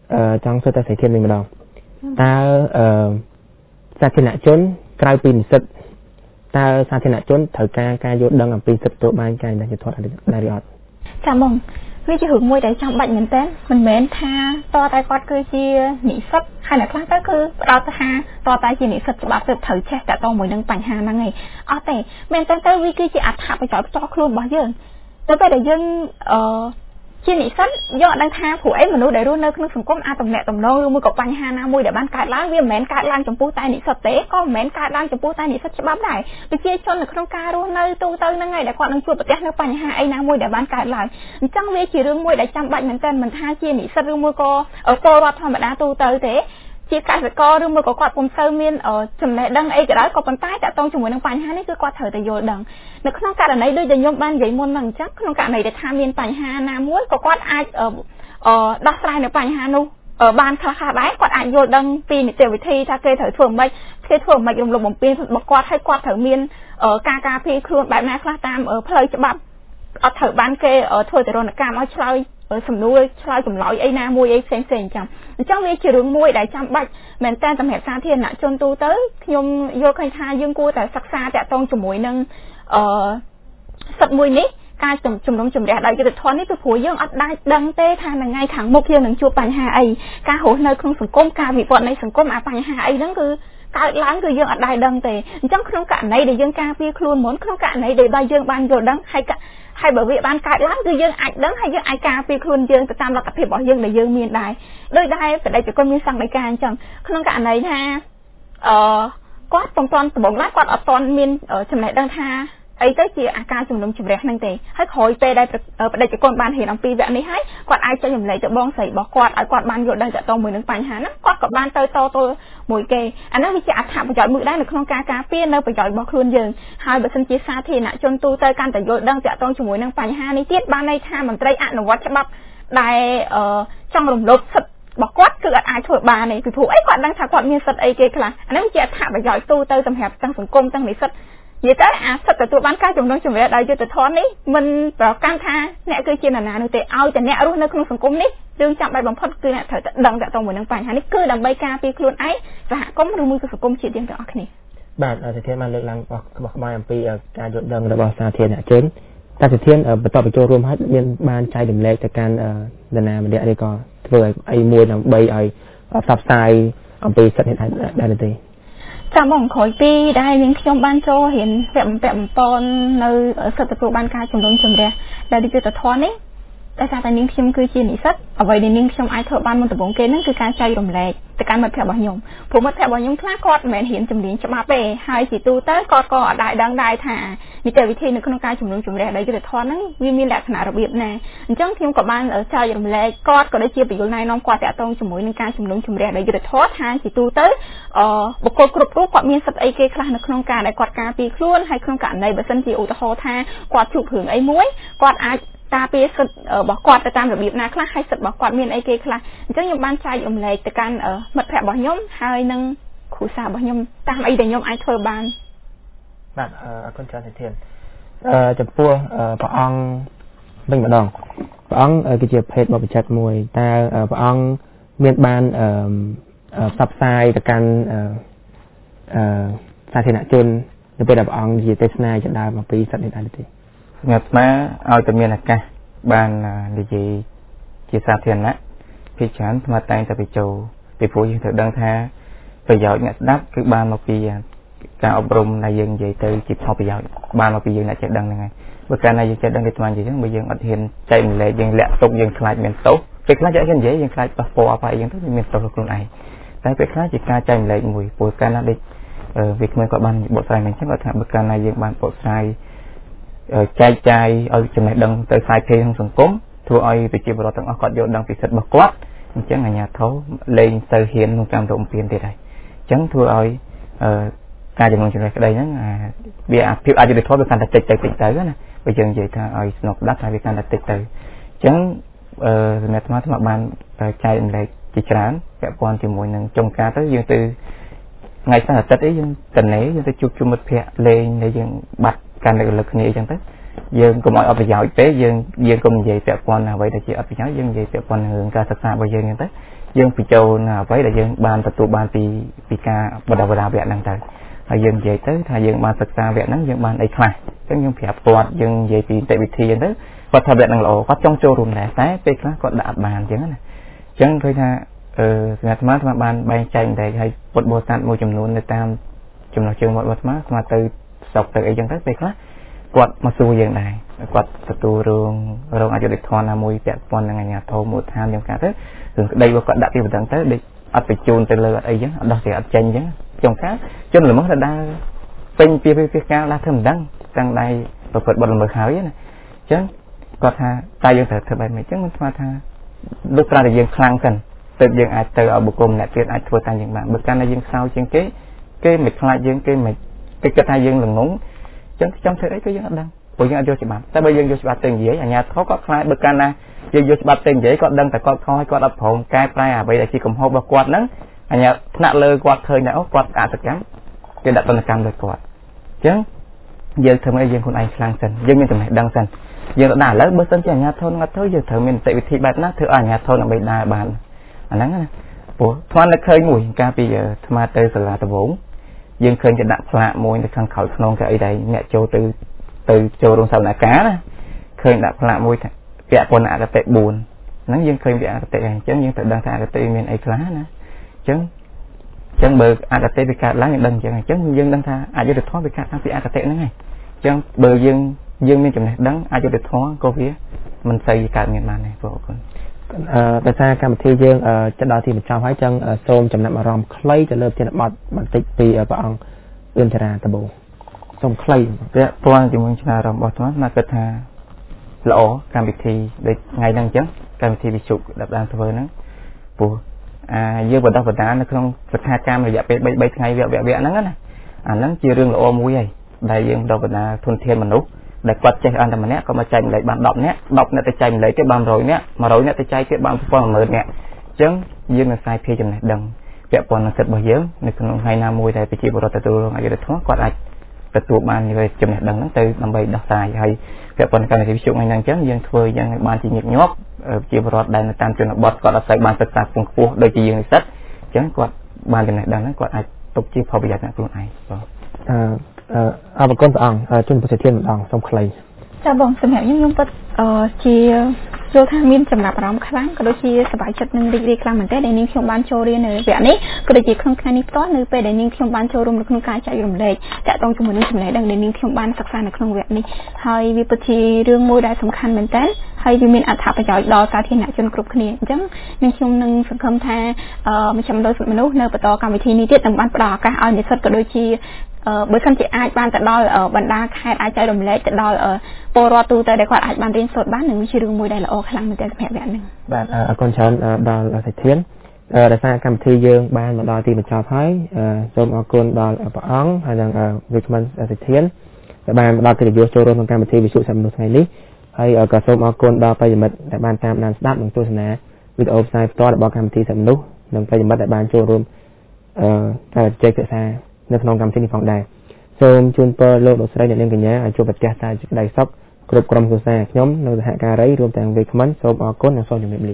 ចង់សួរតែសេធានវិញម្ដងតើអឺសាធារណជនក្រៅពីនិស្សិតតើសាធារណជនត្រូវការការយល់ដឹងអំពីសិទ្ធិទទួលបានការយុត្តិធម៌ដែរឬអត់ចាបងវាជារឿងមួយដែលចាំបាច់មែនតើមិនមែនថាតតែគាត់គឺជានិស្សិតហើយអ្នកខ្លះទៅគឺផ្ដោតថាតតែជានិស្សិតច្បាប់ទៅត្រូវចេះតាក់ទងមួយនឹងបញ្ហាហ្នឹងឯងអត់ទេមែនតើទៅវាគឺជាអត្ថប្រយោជន៍ផ្ទាល់ខ្លួនរបស់យើងទៅពេលដែលយើងអឺជានិស្សិតយកដឹងថាព្រោះអីមនុស្សដែលរស់នៅក្នុងសង្គមអាចតំណែងតំណងឬមួយក៏បញ្ហាណាមួយដែលបានកើតឡើងវាមិនមែនកើតឡើងចំពោះតែនិស្សិតទេក៏មិនមែនកើតឡើងចំពោះតែនិស្សិតច្បាប់ដែរប្រជាជននៅក្នុងការរស់នៅទូទៅហ្នឹងឯងដែលគាត់នឹងជួបប្រទះនៅបញ្ហាអីណាមួយដែលបានកើតឡើងអញ្ចឹងវាជារឿងមួយដែលចាំបាច់មែនទែនមិនថាជានិស្សិតឬមួយក៏ពលរដ្ឋធម្មតាទូទៅទេជាកសិករឬមួយក៏គាត់ពុំសូវមានចំណេះដឹងអីក៏ដោយក៏ប៉ុន្តែតាក់ទងជាមួយនឹងបញ្ហានេះគឺគាត់ត្រូវតែយល់ដឹងនៅក្នុងករណីដូចដែលខ្ញុំបាននិយាយមុនហ្នឹងអញ្ចឹងក្នុងករណីដែលថាមានបញ្ហាណាមួយក៏គាត់អាចដោះស្រាយនៅបញ្ហានោះបានខ្លះខ្លះដែរគាត់អាចយល់ដឹងពីនីតិវិធីថាគេត្រូវធ្វើម៉េចគេធ្វើម៉េចរំលោភបំពានរបស់គាត់ហើយគាត់ត្រូវមានការការពារខ្លួនបែបណាខ្លះតាមផ្លូវច្បាប់អត់ត្រូវបានគេធ្វើទរណកម្មឲ្យឆ្លើយសំណួរឆ្លើយចម្លើយអីណាមួយអីផ្សេងផ្សេងអញ្ចឹងអញ្ចឹងវាជារឿងមួយដែលចាំបាច់មែនតើសម្រាប់សាធារណជនទូទៅខ្ញុំយល់ឃើញថាយើងគួរតែសិក្សាតាក់ទងជាមួយនឹងអឺសិទ្ធិមួយនេះការជំនុំជម្រះដោយយុត្តិធម៌នេះគឺព្រោះយើងអត់ដាច់ដឹងទេថាថ្ងៃខាងមុខយើងនឹងជួបបញ្ហាអីការរស់នៅក្នុងសង្គមការវិវត្តនៃសង្គមអាបញ្ហាអីហ្នឹងគឺកើតឡើងគឺយើងអត់ដែរដឹងទេអញ្ចឹងក្នុងករណីដែលយើងការពារខ្លួនមុនក្នុងករណីដែលយើងបានយល់ដឹងហើយហើយបើវាបានកើតឡើងគឺយើងអាចដឹងហើយយើងអាចការពារខ្លួនយើងទៅតាមលទ្ធភាពរបស់យើងដែលយើងមានដែរដោយដែរបដិជនមានសង្កេតការអញ្ចឹងក្នុងករណីថាអឺគាត់ពុំទាន់ដំបងណាគាត់អត់ទាន់មានចំណេះដឹងថាអីទៅជាអាការជំនុំជម្រះហ្នឹងទេហើយក្រោយពេលដែលបដិជនបានរៀនអំពីវគ្គនេះហើយគាត់អាចចែករំលែកទៅបងស្រីរបស់គាត់ឲ្យគាត់បានយល់ដឹងតាក់ទងមួយនឹងបញ្ហាហ្នឹងគាត់ក៏បានទៅតទល់មួយគេអាហ្នឹងវាជាអត្ថប្រយោជន៍មួយដែរនៅក្នុងការការពារនៅប្រយោជន៍របស់ខ្លួនយើងហើយបើសិនជាសាធារណជនទូទៅកាន់តែយល់ដឹងតាក់ទងជាមួយនឹងបញ្ហានេះទៀតបានន័យថាមន្ត្រីអនុវត្តច្បាប់ដែលចង់រំលោភសិទ្ធិរបស់គាត់គឺអាចធ្វើបានទេពីព្រោះអីគាត់ដឹងថាគាត់មានសិទ្ធិអីគេខ្លះអាហ្នឹងជាអត្ថប្រយោជន៍ទូទៅសម្រាប់ទាំងសង្គមទាំងនិស្សិតនិយាយទៅអាសិទ្ធិទទួលបានការជំនុំជម្រះដោយយុត្តិធម៌នេះមិនប្រកាន់ថាអ្នកគឺជានរណានោះទេឲ្យតែអ្នករស់នៅក្នុងសង្គមនេះរឿងចាំបាច់បំផុតគឺអ្នកត្រូវតែដឹងតាក់ទងមួយនឹងបញ្ហានេះគឺដើម្បីការពារខ្លួនឯងសហគមន៍ឬមួយក៏សង្គមជាតិយើងទាំងអស់គ្នាបាទសេធានបានលើកឡើងរបស់ក្បាយអំពីការយល់ដឹងរបស់សាធារណជនតែសេធានបន្តបញ្ចូលរួមហើយមានបានចែករំលែកទៅកាន់នរណាម្នាក់ឬក៏ធ្វើឲ្យអីមួយដើម្បីឲ្យផ្សព្វផ្សាយអំពីសិទ្ធិដែរទេចាំមកក្រោយពីដែលនាងខ្ញុំបានចូលរៀនវគ្គបំពាក់បំពន់នៅសិទ្ធិទទួលបានការជំនុំជម្រះដែលយុត្តិធម៌នេះតែថាតែនាងខ្ញុំគឺជានិស្សិតអ្វីដែលនាងខ្ញុំអាចធ្វើបានមុនដំបូងគេហ្នឹងគឺការចែករំលែកទៅកាន់មិត្តភ័ក្តិរបស់ខ្ញុំព្រោះមិត្តភ័ក្តិរបស់ខ្ញុំខ្លះគាត់មិនមែនរៀនជំនាញច្បាប់ទេហើយជាទូទៅគាត់ក៏អត់ដែរដឹងដែរថានីតិវិធីនៅក្នុងការជំនុំជម្រះដោយយុត្តិធម៌ហ្នឹងវាមានលក្ខណៈរបៀបណាអញ្ចឹងខ្ញុំក៏បានចែករំលែកគាត់ក៏ដូចជាបញ្យល់ណែនាំគាត់តាក់ទងជាមួយនឹងការជំនុំជម្រះដោយយុត្តិធម៌ថាជាទូទៅអឺបុគ្គលគ្រប់រូបគាត់មានសិទ្ធិអីគេខ្លះនៅក្នុងការដែលគាត់ការពារខ្លួនហើយក្នុងករណីបើសិនជាឧទាហរណ៍ថាគាត់ជួបរឿងអីមួយគាត់អាចការពារសិទ្ធិរបស់គាត់ទៅតាមរបៀបណាខ្លះហើយសិទ្ធិរបស់គាត់មានអីគេខ្លះអញ្ចឹងខ្ញុំបានចែករំលែកទៅកាន់មិត្តភ័ក្តិរបស់ខ្ញុំហើយនឹងគ្រូសាស្ត្ររបស់ខ្ញុំតាមអីដែលខ្ញុំអាចធ្វើបានបាទអរគុណច្រើនធានអឺចំពោះព្រះអង្គវិញម្ដងព្រះអង្គគឺជាភេទបព្វជិតមួយតើព្រះអង្គមានបានអឺផ្សព្វផ្សាយទៅកាន់អឺអឺសាធារណជននៅពេលដែលព្រះអង្គជាទេសនាជាដើមអំពីសិទ្ធិនេះដែរទេសម្រាប់ស្មាឲ្យតែមានឱកាសបាននិយាយជាសាធារណៈពីច្រើនស្មាតែងតែបញ្ចូលពីព្រោះយើងត្រូវដឹងថាប្រយោជន៍អ្នកស្ដាប់គឺបានមកពីការអប់រំដែលយើងនិយាយទៅជាផលប្រយោជន៍បានមកពីយើងអ្នកចេះដឹងហ្នឹងហើយបើកាលណាយើងចេះដឹងគេស្មាននិយាយអញ្ចឹងបើយើងអត់ហ៊ានចែកម្លែកយើងលាក់ទុកយើងខ្លាចមានទោសពេលខ្លះយើងហ៊ាននិយាយយើងខ្លាចប៉ះពាល់អបអីអញ្ចឹងទៅមានទោសខ្លួនឯងតែពេលខ្លះជាការចែកម្លែកមួយព្រោះកាលណាដូចវាគ្មិនក៏បានបកស្រាយមិនអញ្ចឹងគាត់ថាបើកាលណាយើងបានបកស្រាយចែកចាយឲ្យចំណេះដឹងទៅផ្សាយផ្សេងក្នុងសង្គមធ្វើឲ្យប្រជាពលរដ្ឋទាំងអស់គាត់យល់ដឹងពីសិទ្ធិរបស់គាត់អញ្ចឹងអាជ្ញាធរលែងទៅហ៊ានក្នុងការរំពៀនទៀតហើយអញ្ចឹងធ្វើឲ្យការជំនុំជម្រះក្តីហ្នឹងវាអាភាពអយុត្តិធម៌វាកាន់តែតិចទៅតិចទៅណាបើយើងនិយាយថាឲ្យស្នុកស្ដាប់ថាវាកាន់តែតិចទៅអញ្ចឹងសម្រាប់អាត្មាអាត្មាបានចែករំលែកជាច្រើនពាក់ព័ន្ធជាមួយនឹងចុងការទៅយើងទៅថ្ងៃសៅរ៍អាទិត្យអីយើងតនេយើងទៅជួបជុំមិត្តភ័ក្តិលេងដែលយើងបាត់កាន់តែរលឹកគ្នាអញ្ចឹងទៅយើងកុំឲ្យអត់ប្រយោជន៍ទេយើងយើងកុំនិយាយពាក់ព័ន្ធអ្វីដែលជាអត់ប្រយោជន៍យើងនិយាយពាក់ព័ន្ធនឹងការសិក្សារបស់យើងហ្នឹងទៅយើងបញ្ចូលនៅអ្វីដែលយើងបានទទួលបានពីពីការបណ្ដុះបណ្ដាលវគ្គហ្នឹងទៅហើយយើងនិយាយទៅថាយើងបានសិក្សាវគ្គហ្នឹងយើងបានអីខ្លះអញ្ចឹងយើងប្រាប់គាត់យើងនិយាយពីនីតិវិធីអញ្ចឹងទៅគាត់ថាវគ្គហ្នឹងល្អគាត់ចង់ចូលរួមដែរតែពេលខ្លះគាត់ដាក់អត់បានអញ្ចឹងណាអញ្ចឹងឃើញថាអឺស្មាតស្មាតបានបែងចែកតែឲ្យពុទ្ធបរិស័ទមួយចំនួននៅតាមចំណុចជើងវត្តរបស់ស្មាស្មាទៅស្រុកទៅអីចឹងទៅពេលខ្លះគាត់មកសួរយើងដែរគាត់ទទួលរងរងអយុត្តិធម៌ណាមួយពាក់ព័ន្ធនឹងអាជ្ញាធរមូលដ្ឋានយ៉ាងកាទៅរឿងក្តីរបស់គាត់ដាក់ពីបណ្ដឹងទៅដូចអត់បញ្ជូនទៅលើអត់អីចឹងអត់ដោះស្រាយអត់ចេញចឹងចុងកាជនល្មើសដែលពេញពីពីការដាក់ធ្វើមិនដឹងទាំងដៃប្រព្រឹត្តបទល្មើសហើយណាអញ្ចឹងគាត់ថាតែយើងត្រូវធ្វើបែបនេះអញ្ចឹងមិនស្មានថាដូចប្រាតែយើងខ្លាំងសិនទើបយើងអាចទៅឲ្យបុគ្គលម្នាក់ទៀតអាចធ្វើតាមយើងបានបើកាន់តែយើងខ្សោយជាងគេគេមិនខ្លាចយើងគេមិនគេគិតថាយើងល្ងងអញ្ចឹងខ្ញុំធ្វើអីក៏យើងអត់ដឹងព្រោះយើងអត់យកច្បាប់តែបើយើងយកច្បាប់ទៅនិយាយអាជ្ញាធរគាត់ខ្លាចបើកាន់ណាយើងយកច្បាប់ទៅនិយាយគាត់ដឹងតែគាត់ខុសហើយគាត់អត់ព្រមកែប្រែអ្វីដែលជាកំហុសរបស់គាត់ហ្នឹងអាជ្ញាថ្នាក់លើគាត់ឃើញថាអូគាត់អសកម្មគេដាក់ទណ្ឌកម្មលើគាត់អញ្ចឹងយើងធ្វើឲ្យយើងខ្លួនឯងខ្លាំងសិនយើងមានចំណេះដឹងសិនយើងទៅដល់ឥឡូវបើសិនជាអាជ្ញាធរនឹងអត់ធ្វើយើងត្រូវមាននីតិវិធីបែបណាធ្វើឲ្យអាជ្ញាធរដើម្បីដើរបានអាហ្នឹងណាព្រោះធ្លាប់តែឃើញមួយកាលពីថ្មទៅសាលាដំបងយើងឃើញគេដាក់ផ្លាកមួយនៅខាងក្រោយខ្នងគេអីដែរអ្នកចូលទៅទៅចូលរោងសវនកម្មណាឃើញដាក់ផ្លាកមួយពាក់ព័ន្ធអកតេបួនហ្នឹងយើងឃើញវាអកតេអញ្ចឹងយើងត្រូវដឹងថាអកតេមានអីខ្លះណាអញ្ចឹងអញ្ចឹងបើអកតេវាកើតឡើងយើងដឹងអញ្ចឹងអញ្ចឹងយើងដឹងថាអយុត្តិធម៌វាកើតតាំងពីអកតេហ្នឹងហើយអញ្ចឹងបើយើងយើងមានចំណេះដឹងអយុត្តិធម៌ក៏វាមិនសូវកើតមានបានដែរបងប្អូនអឺដោយសារកម្មវិធីយើងចិត្តដល់ទីបញ្ចប់ហើយចឹងសូមចំណាប់អារម្មណ៍ខ្លីទៅលើប្រធានបទបន្តិចពីព្រះអង្គអឿនចរាដំបូងសូមខ្លីពាក់ព័ន្ធជាមួយចំណាប់អារម្មណ៍របស់ខ្ញុំមកគិតថាល្អកម្មវិធីដូចថ្ងៃហ្នឹងអញ្ចឹងកម្មវិធីវិទ្យុដែលបានធ្វើហ្នឹងព្រោះអាយើងបណ្ដុះបណ្ដាលនៅក្នុងស្ថានភាពរយៈពេលបីថ្ងៃវគ្គវគ្គហ្នឹងណាអាហ្នឹងជារឿងល្អមួយហើយដែលយើងបណ្ដុះបណ្ដាលធនធានមនុស្សដែលគាត់ចេះអន្តរម្នាក់ក៏មកចែកម្លែកបានដប់នាក់ដប់នាក់ទៅចែកម្លែកទៀតបានរយនាក់មួយរយនាក់ទៅចែកទៀតបានប្រព័ន្ធមួយម៉ឺននាក់អញ្ចឹងយើងនឹងខ្សែភាចំណេះដឹងពាក់ព័ន្ធនឹងសិទ្ធិរបស់យើងនៅក្នុងថ្ងៃណាមួយដែលប្រជាពលរដ្ឋទទួលរងអយុត្តិធម៌គាត់អាចទទួលបានចំណេះដឹងហ្នឹងទៅដើម្បីដោះស្រាយហើយពាក់ព័ន្ធនឹងកម្មវិធីវិទ្យុថ្ងៃហ្នឹងអញ្ចឹងយើងធ្វើយ៉ាងបានជាញឹកញាប់ប្រជាពលរដ្ឋដែលនៅតាមជនបទគាត់អត់សូវបានសិក្សាខ្ពង់ខ្ពស់ដូចជាយើងនិស្សិតអញ្ចឹងគាត់បានចំណេះដឹងហ្នឹងគាត់អាចទុកជាផលប្រយោជន៍ដល់ខ្លួនឯងបាទអឺអរគុណព្រះអង្គជូនប្រសិទ្ធភាពម្ដងសូមខ្លីចាបងសម្រាប់ខ្ញុំខ្ញុំពិតជាយល់ថាមានចំណាប់អារម្មណ៍ខ្លាំងក៏ដូចជាសប្បាយចិត្តនឹងរីករាយខ្លាំងមែនទែនដែលនាងខ្ញុំបានចូលរៀននៅវគ្គនេះក៏ដូចជាក្នុងថ្ងៃនេះផ្ទាល់នៅពេលដែលនាងខ្ញុំបានចូលរួមនៅក្នុងការចែករំលែកតាក់ទងជាមួយនឹងចំណេះដឹងដែលនាងខ្ញុំបានសិក្សានៅក្នុងវគ្គនេះហើយវាពិតជារឿងមួយដែលសំខាន់មែនទែនហើយវាមានអត្ថប្រយោជន៍ដល់សាធារណជនគ្រប់គ្នាអញ្ចឹងនាងខ្ញុំនឹងសង្ឃឹមថាមជ្ឈមណ្ឌលសិទ្ធិមនុស្សនៅបន្តកម្មវិធីនេះទៀតនឹងបានផ្ដល់ឱកាសឲ្យនិស្សិតក៏ដូចជាបើសិនជាអាចបានទៅដល់បណ្ដាខេត្តអាចចែករំលែកទៅដល់ពលរដ្ឋទូទៅដែលគាត់អាចបានរៀនសូត្របាននឹងជារឿងមួយដែលល្អខ្លាំងមែនទែនសម្រាប់វគ្គនេះបាទអរគុណច្រើនដល់សិធានដោយសារកម្មវិធីយើងបានមកដល់ទីបញ្ចប់ហើយសូមអរគុណដល់ព្រះអង្គហើយនិងវិក្កាមសិធានដែលបានមកដល់កិត្តិយសចូលរួមក្នុងកម្មវិធីវិទ្យុសិទ្ធិមនុស្សថ្ងៃនេះហើយក៏សូមអរគុណដល់ប្រិយមិត្តដែលបានតាមដានស្ដាប់និងទស្សនាវីដេអូផ្សាយផ្ទាល់របស់កម្មវិធីសិទ្ធិមនុស្សនិងប្រិយមិត្តដែលបានចូលរួមការជជែកសិក្សានៅក្នុងកម្មវិធីនេះផងដែរសូមជូនពរលោកលោកស្រីអ្នកនាងកញ្ញាឲ្យជួបប្រទះតែសេចក្តីសុខគ្រប់ក្រុមគ្រួសារខ្ញុំនៅសហការីរួមទាំងវិក្កាមសូមអរគុណនិងសូមជម្រាបលា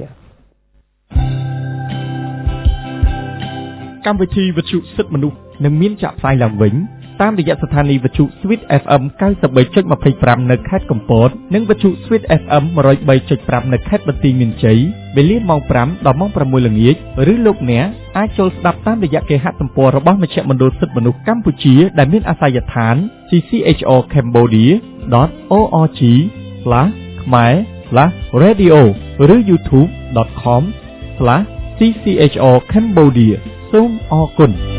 កម្មវិធីវិទ្យុសិទ្ធិមនុស្សនឹងមានចាក់ផ្សាយឡើងវិញតាមរយៈស្ថានីយ៍វិទ្យុ Sweet เอฟ เอ็ม เก้าสิบสามจุดยี่สิบห้า នៅខេត្តកំពតនិងវិទ្យុ Sweet เอฟ เอ็ม หนึ่งศูนย์สามจุดห้า នៅខេត្តបន្ទាយមានជ័យវេលាម៉ោងប្រាំដល់ម៉ោងប្រាំមួយល្ងាចឬលោកអ្នកអាចចូលស្ដាប់តាមរយៈគេហទំព័ររបស់មជ្ឈមណ្ឌលសិទ្ធិមនុស្សកម្ពុជាដែលមានអាសយដ្ឋាន ซี ซี เอช โอ cambodia ដត អូ អារ ជី ស្លាស ខ្មែរ ស្លាស រេឌីអូ ឬ ยูทูบ ដត com ស្លាស ซี ซี เอช โอ cambodia សូមអរគុណ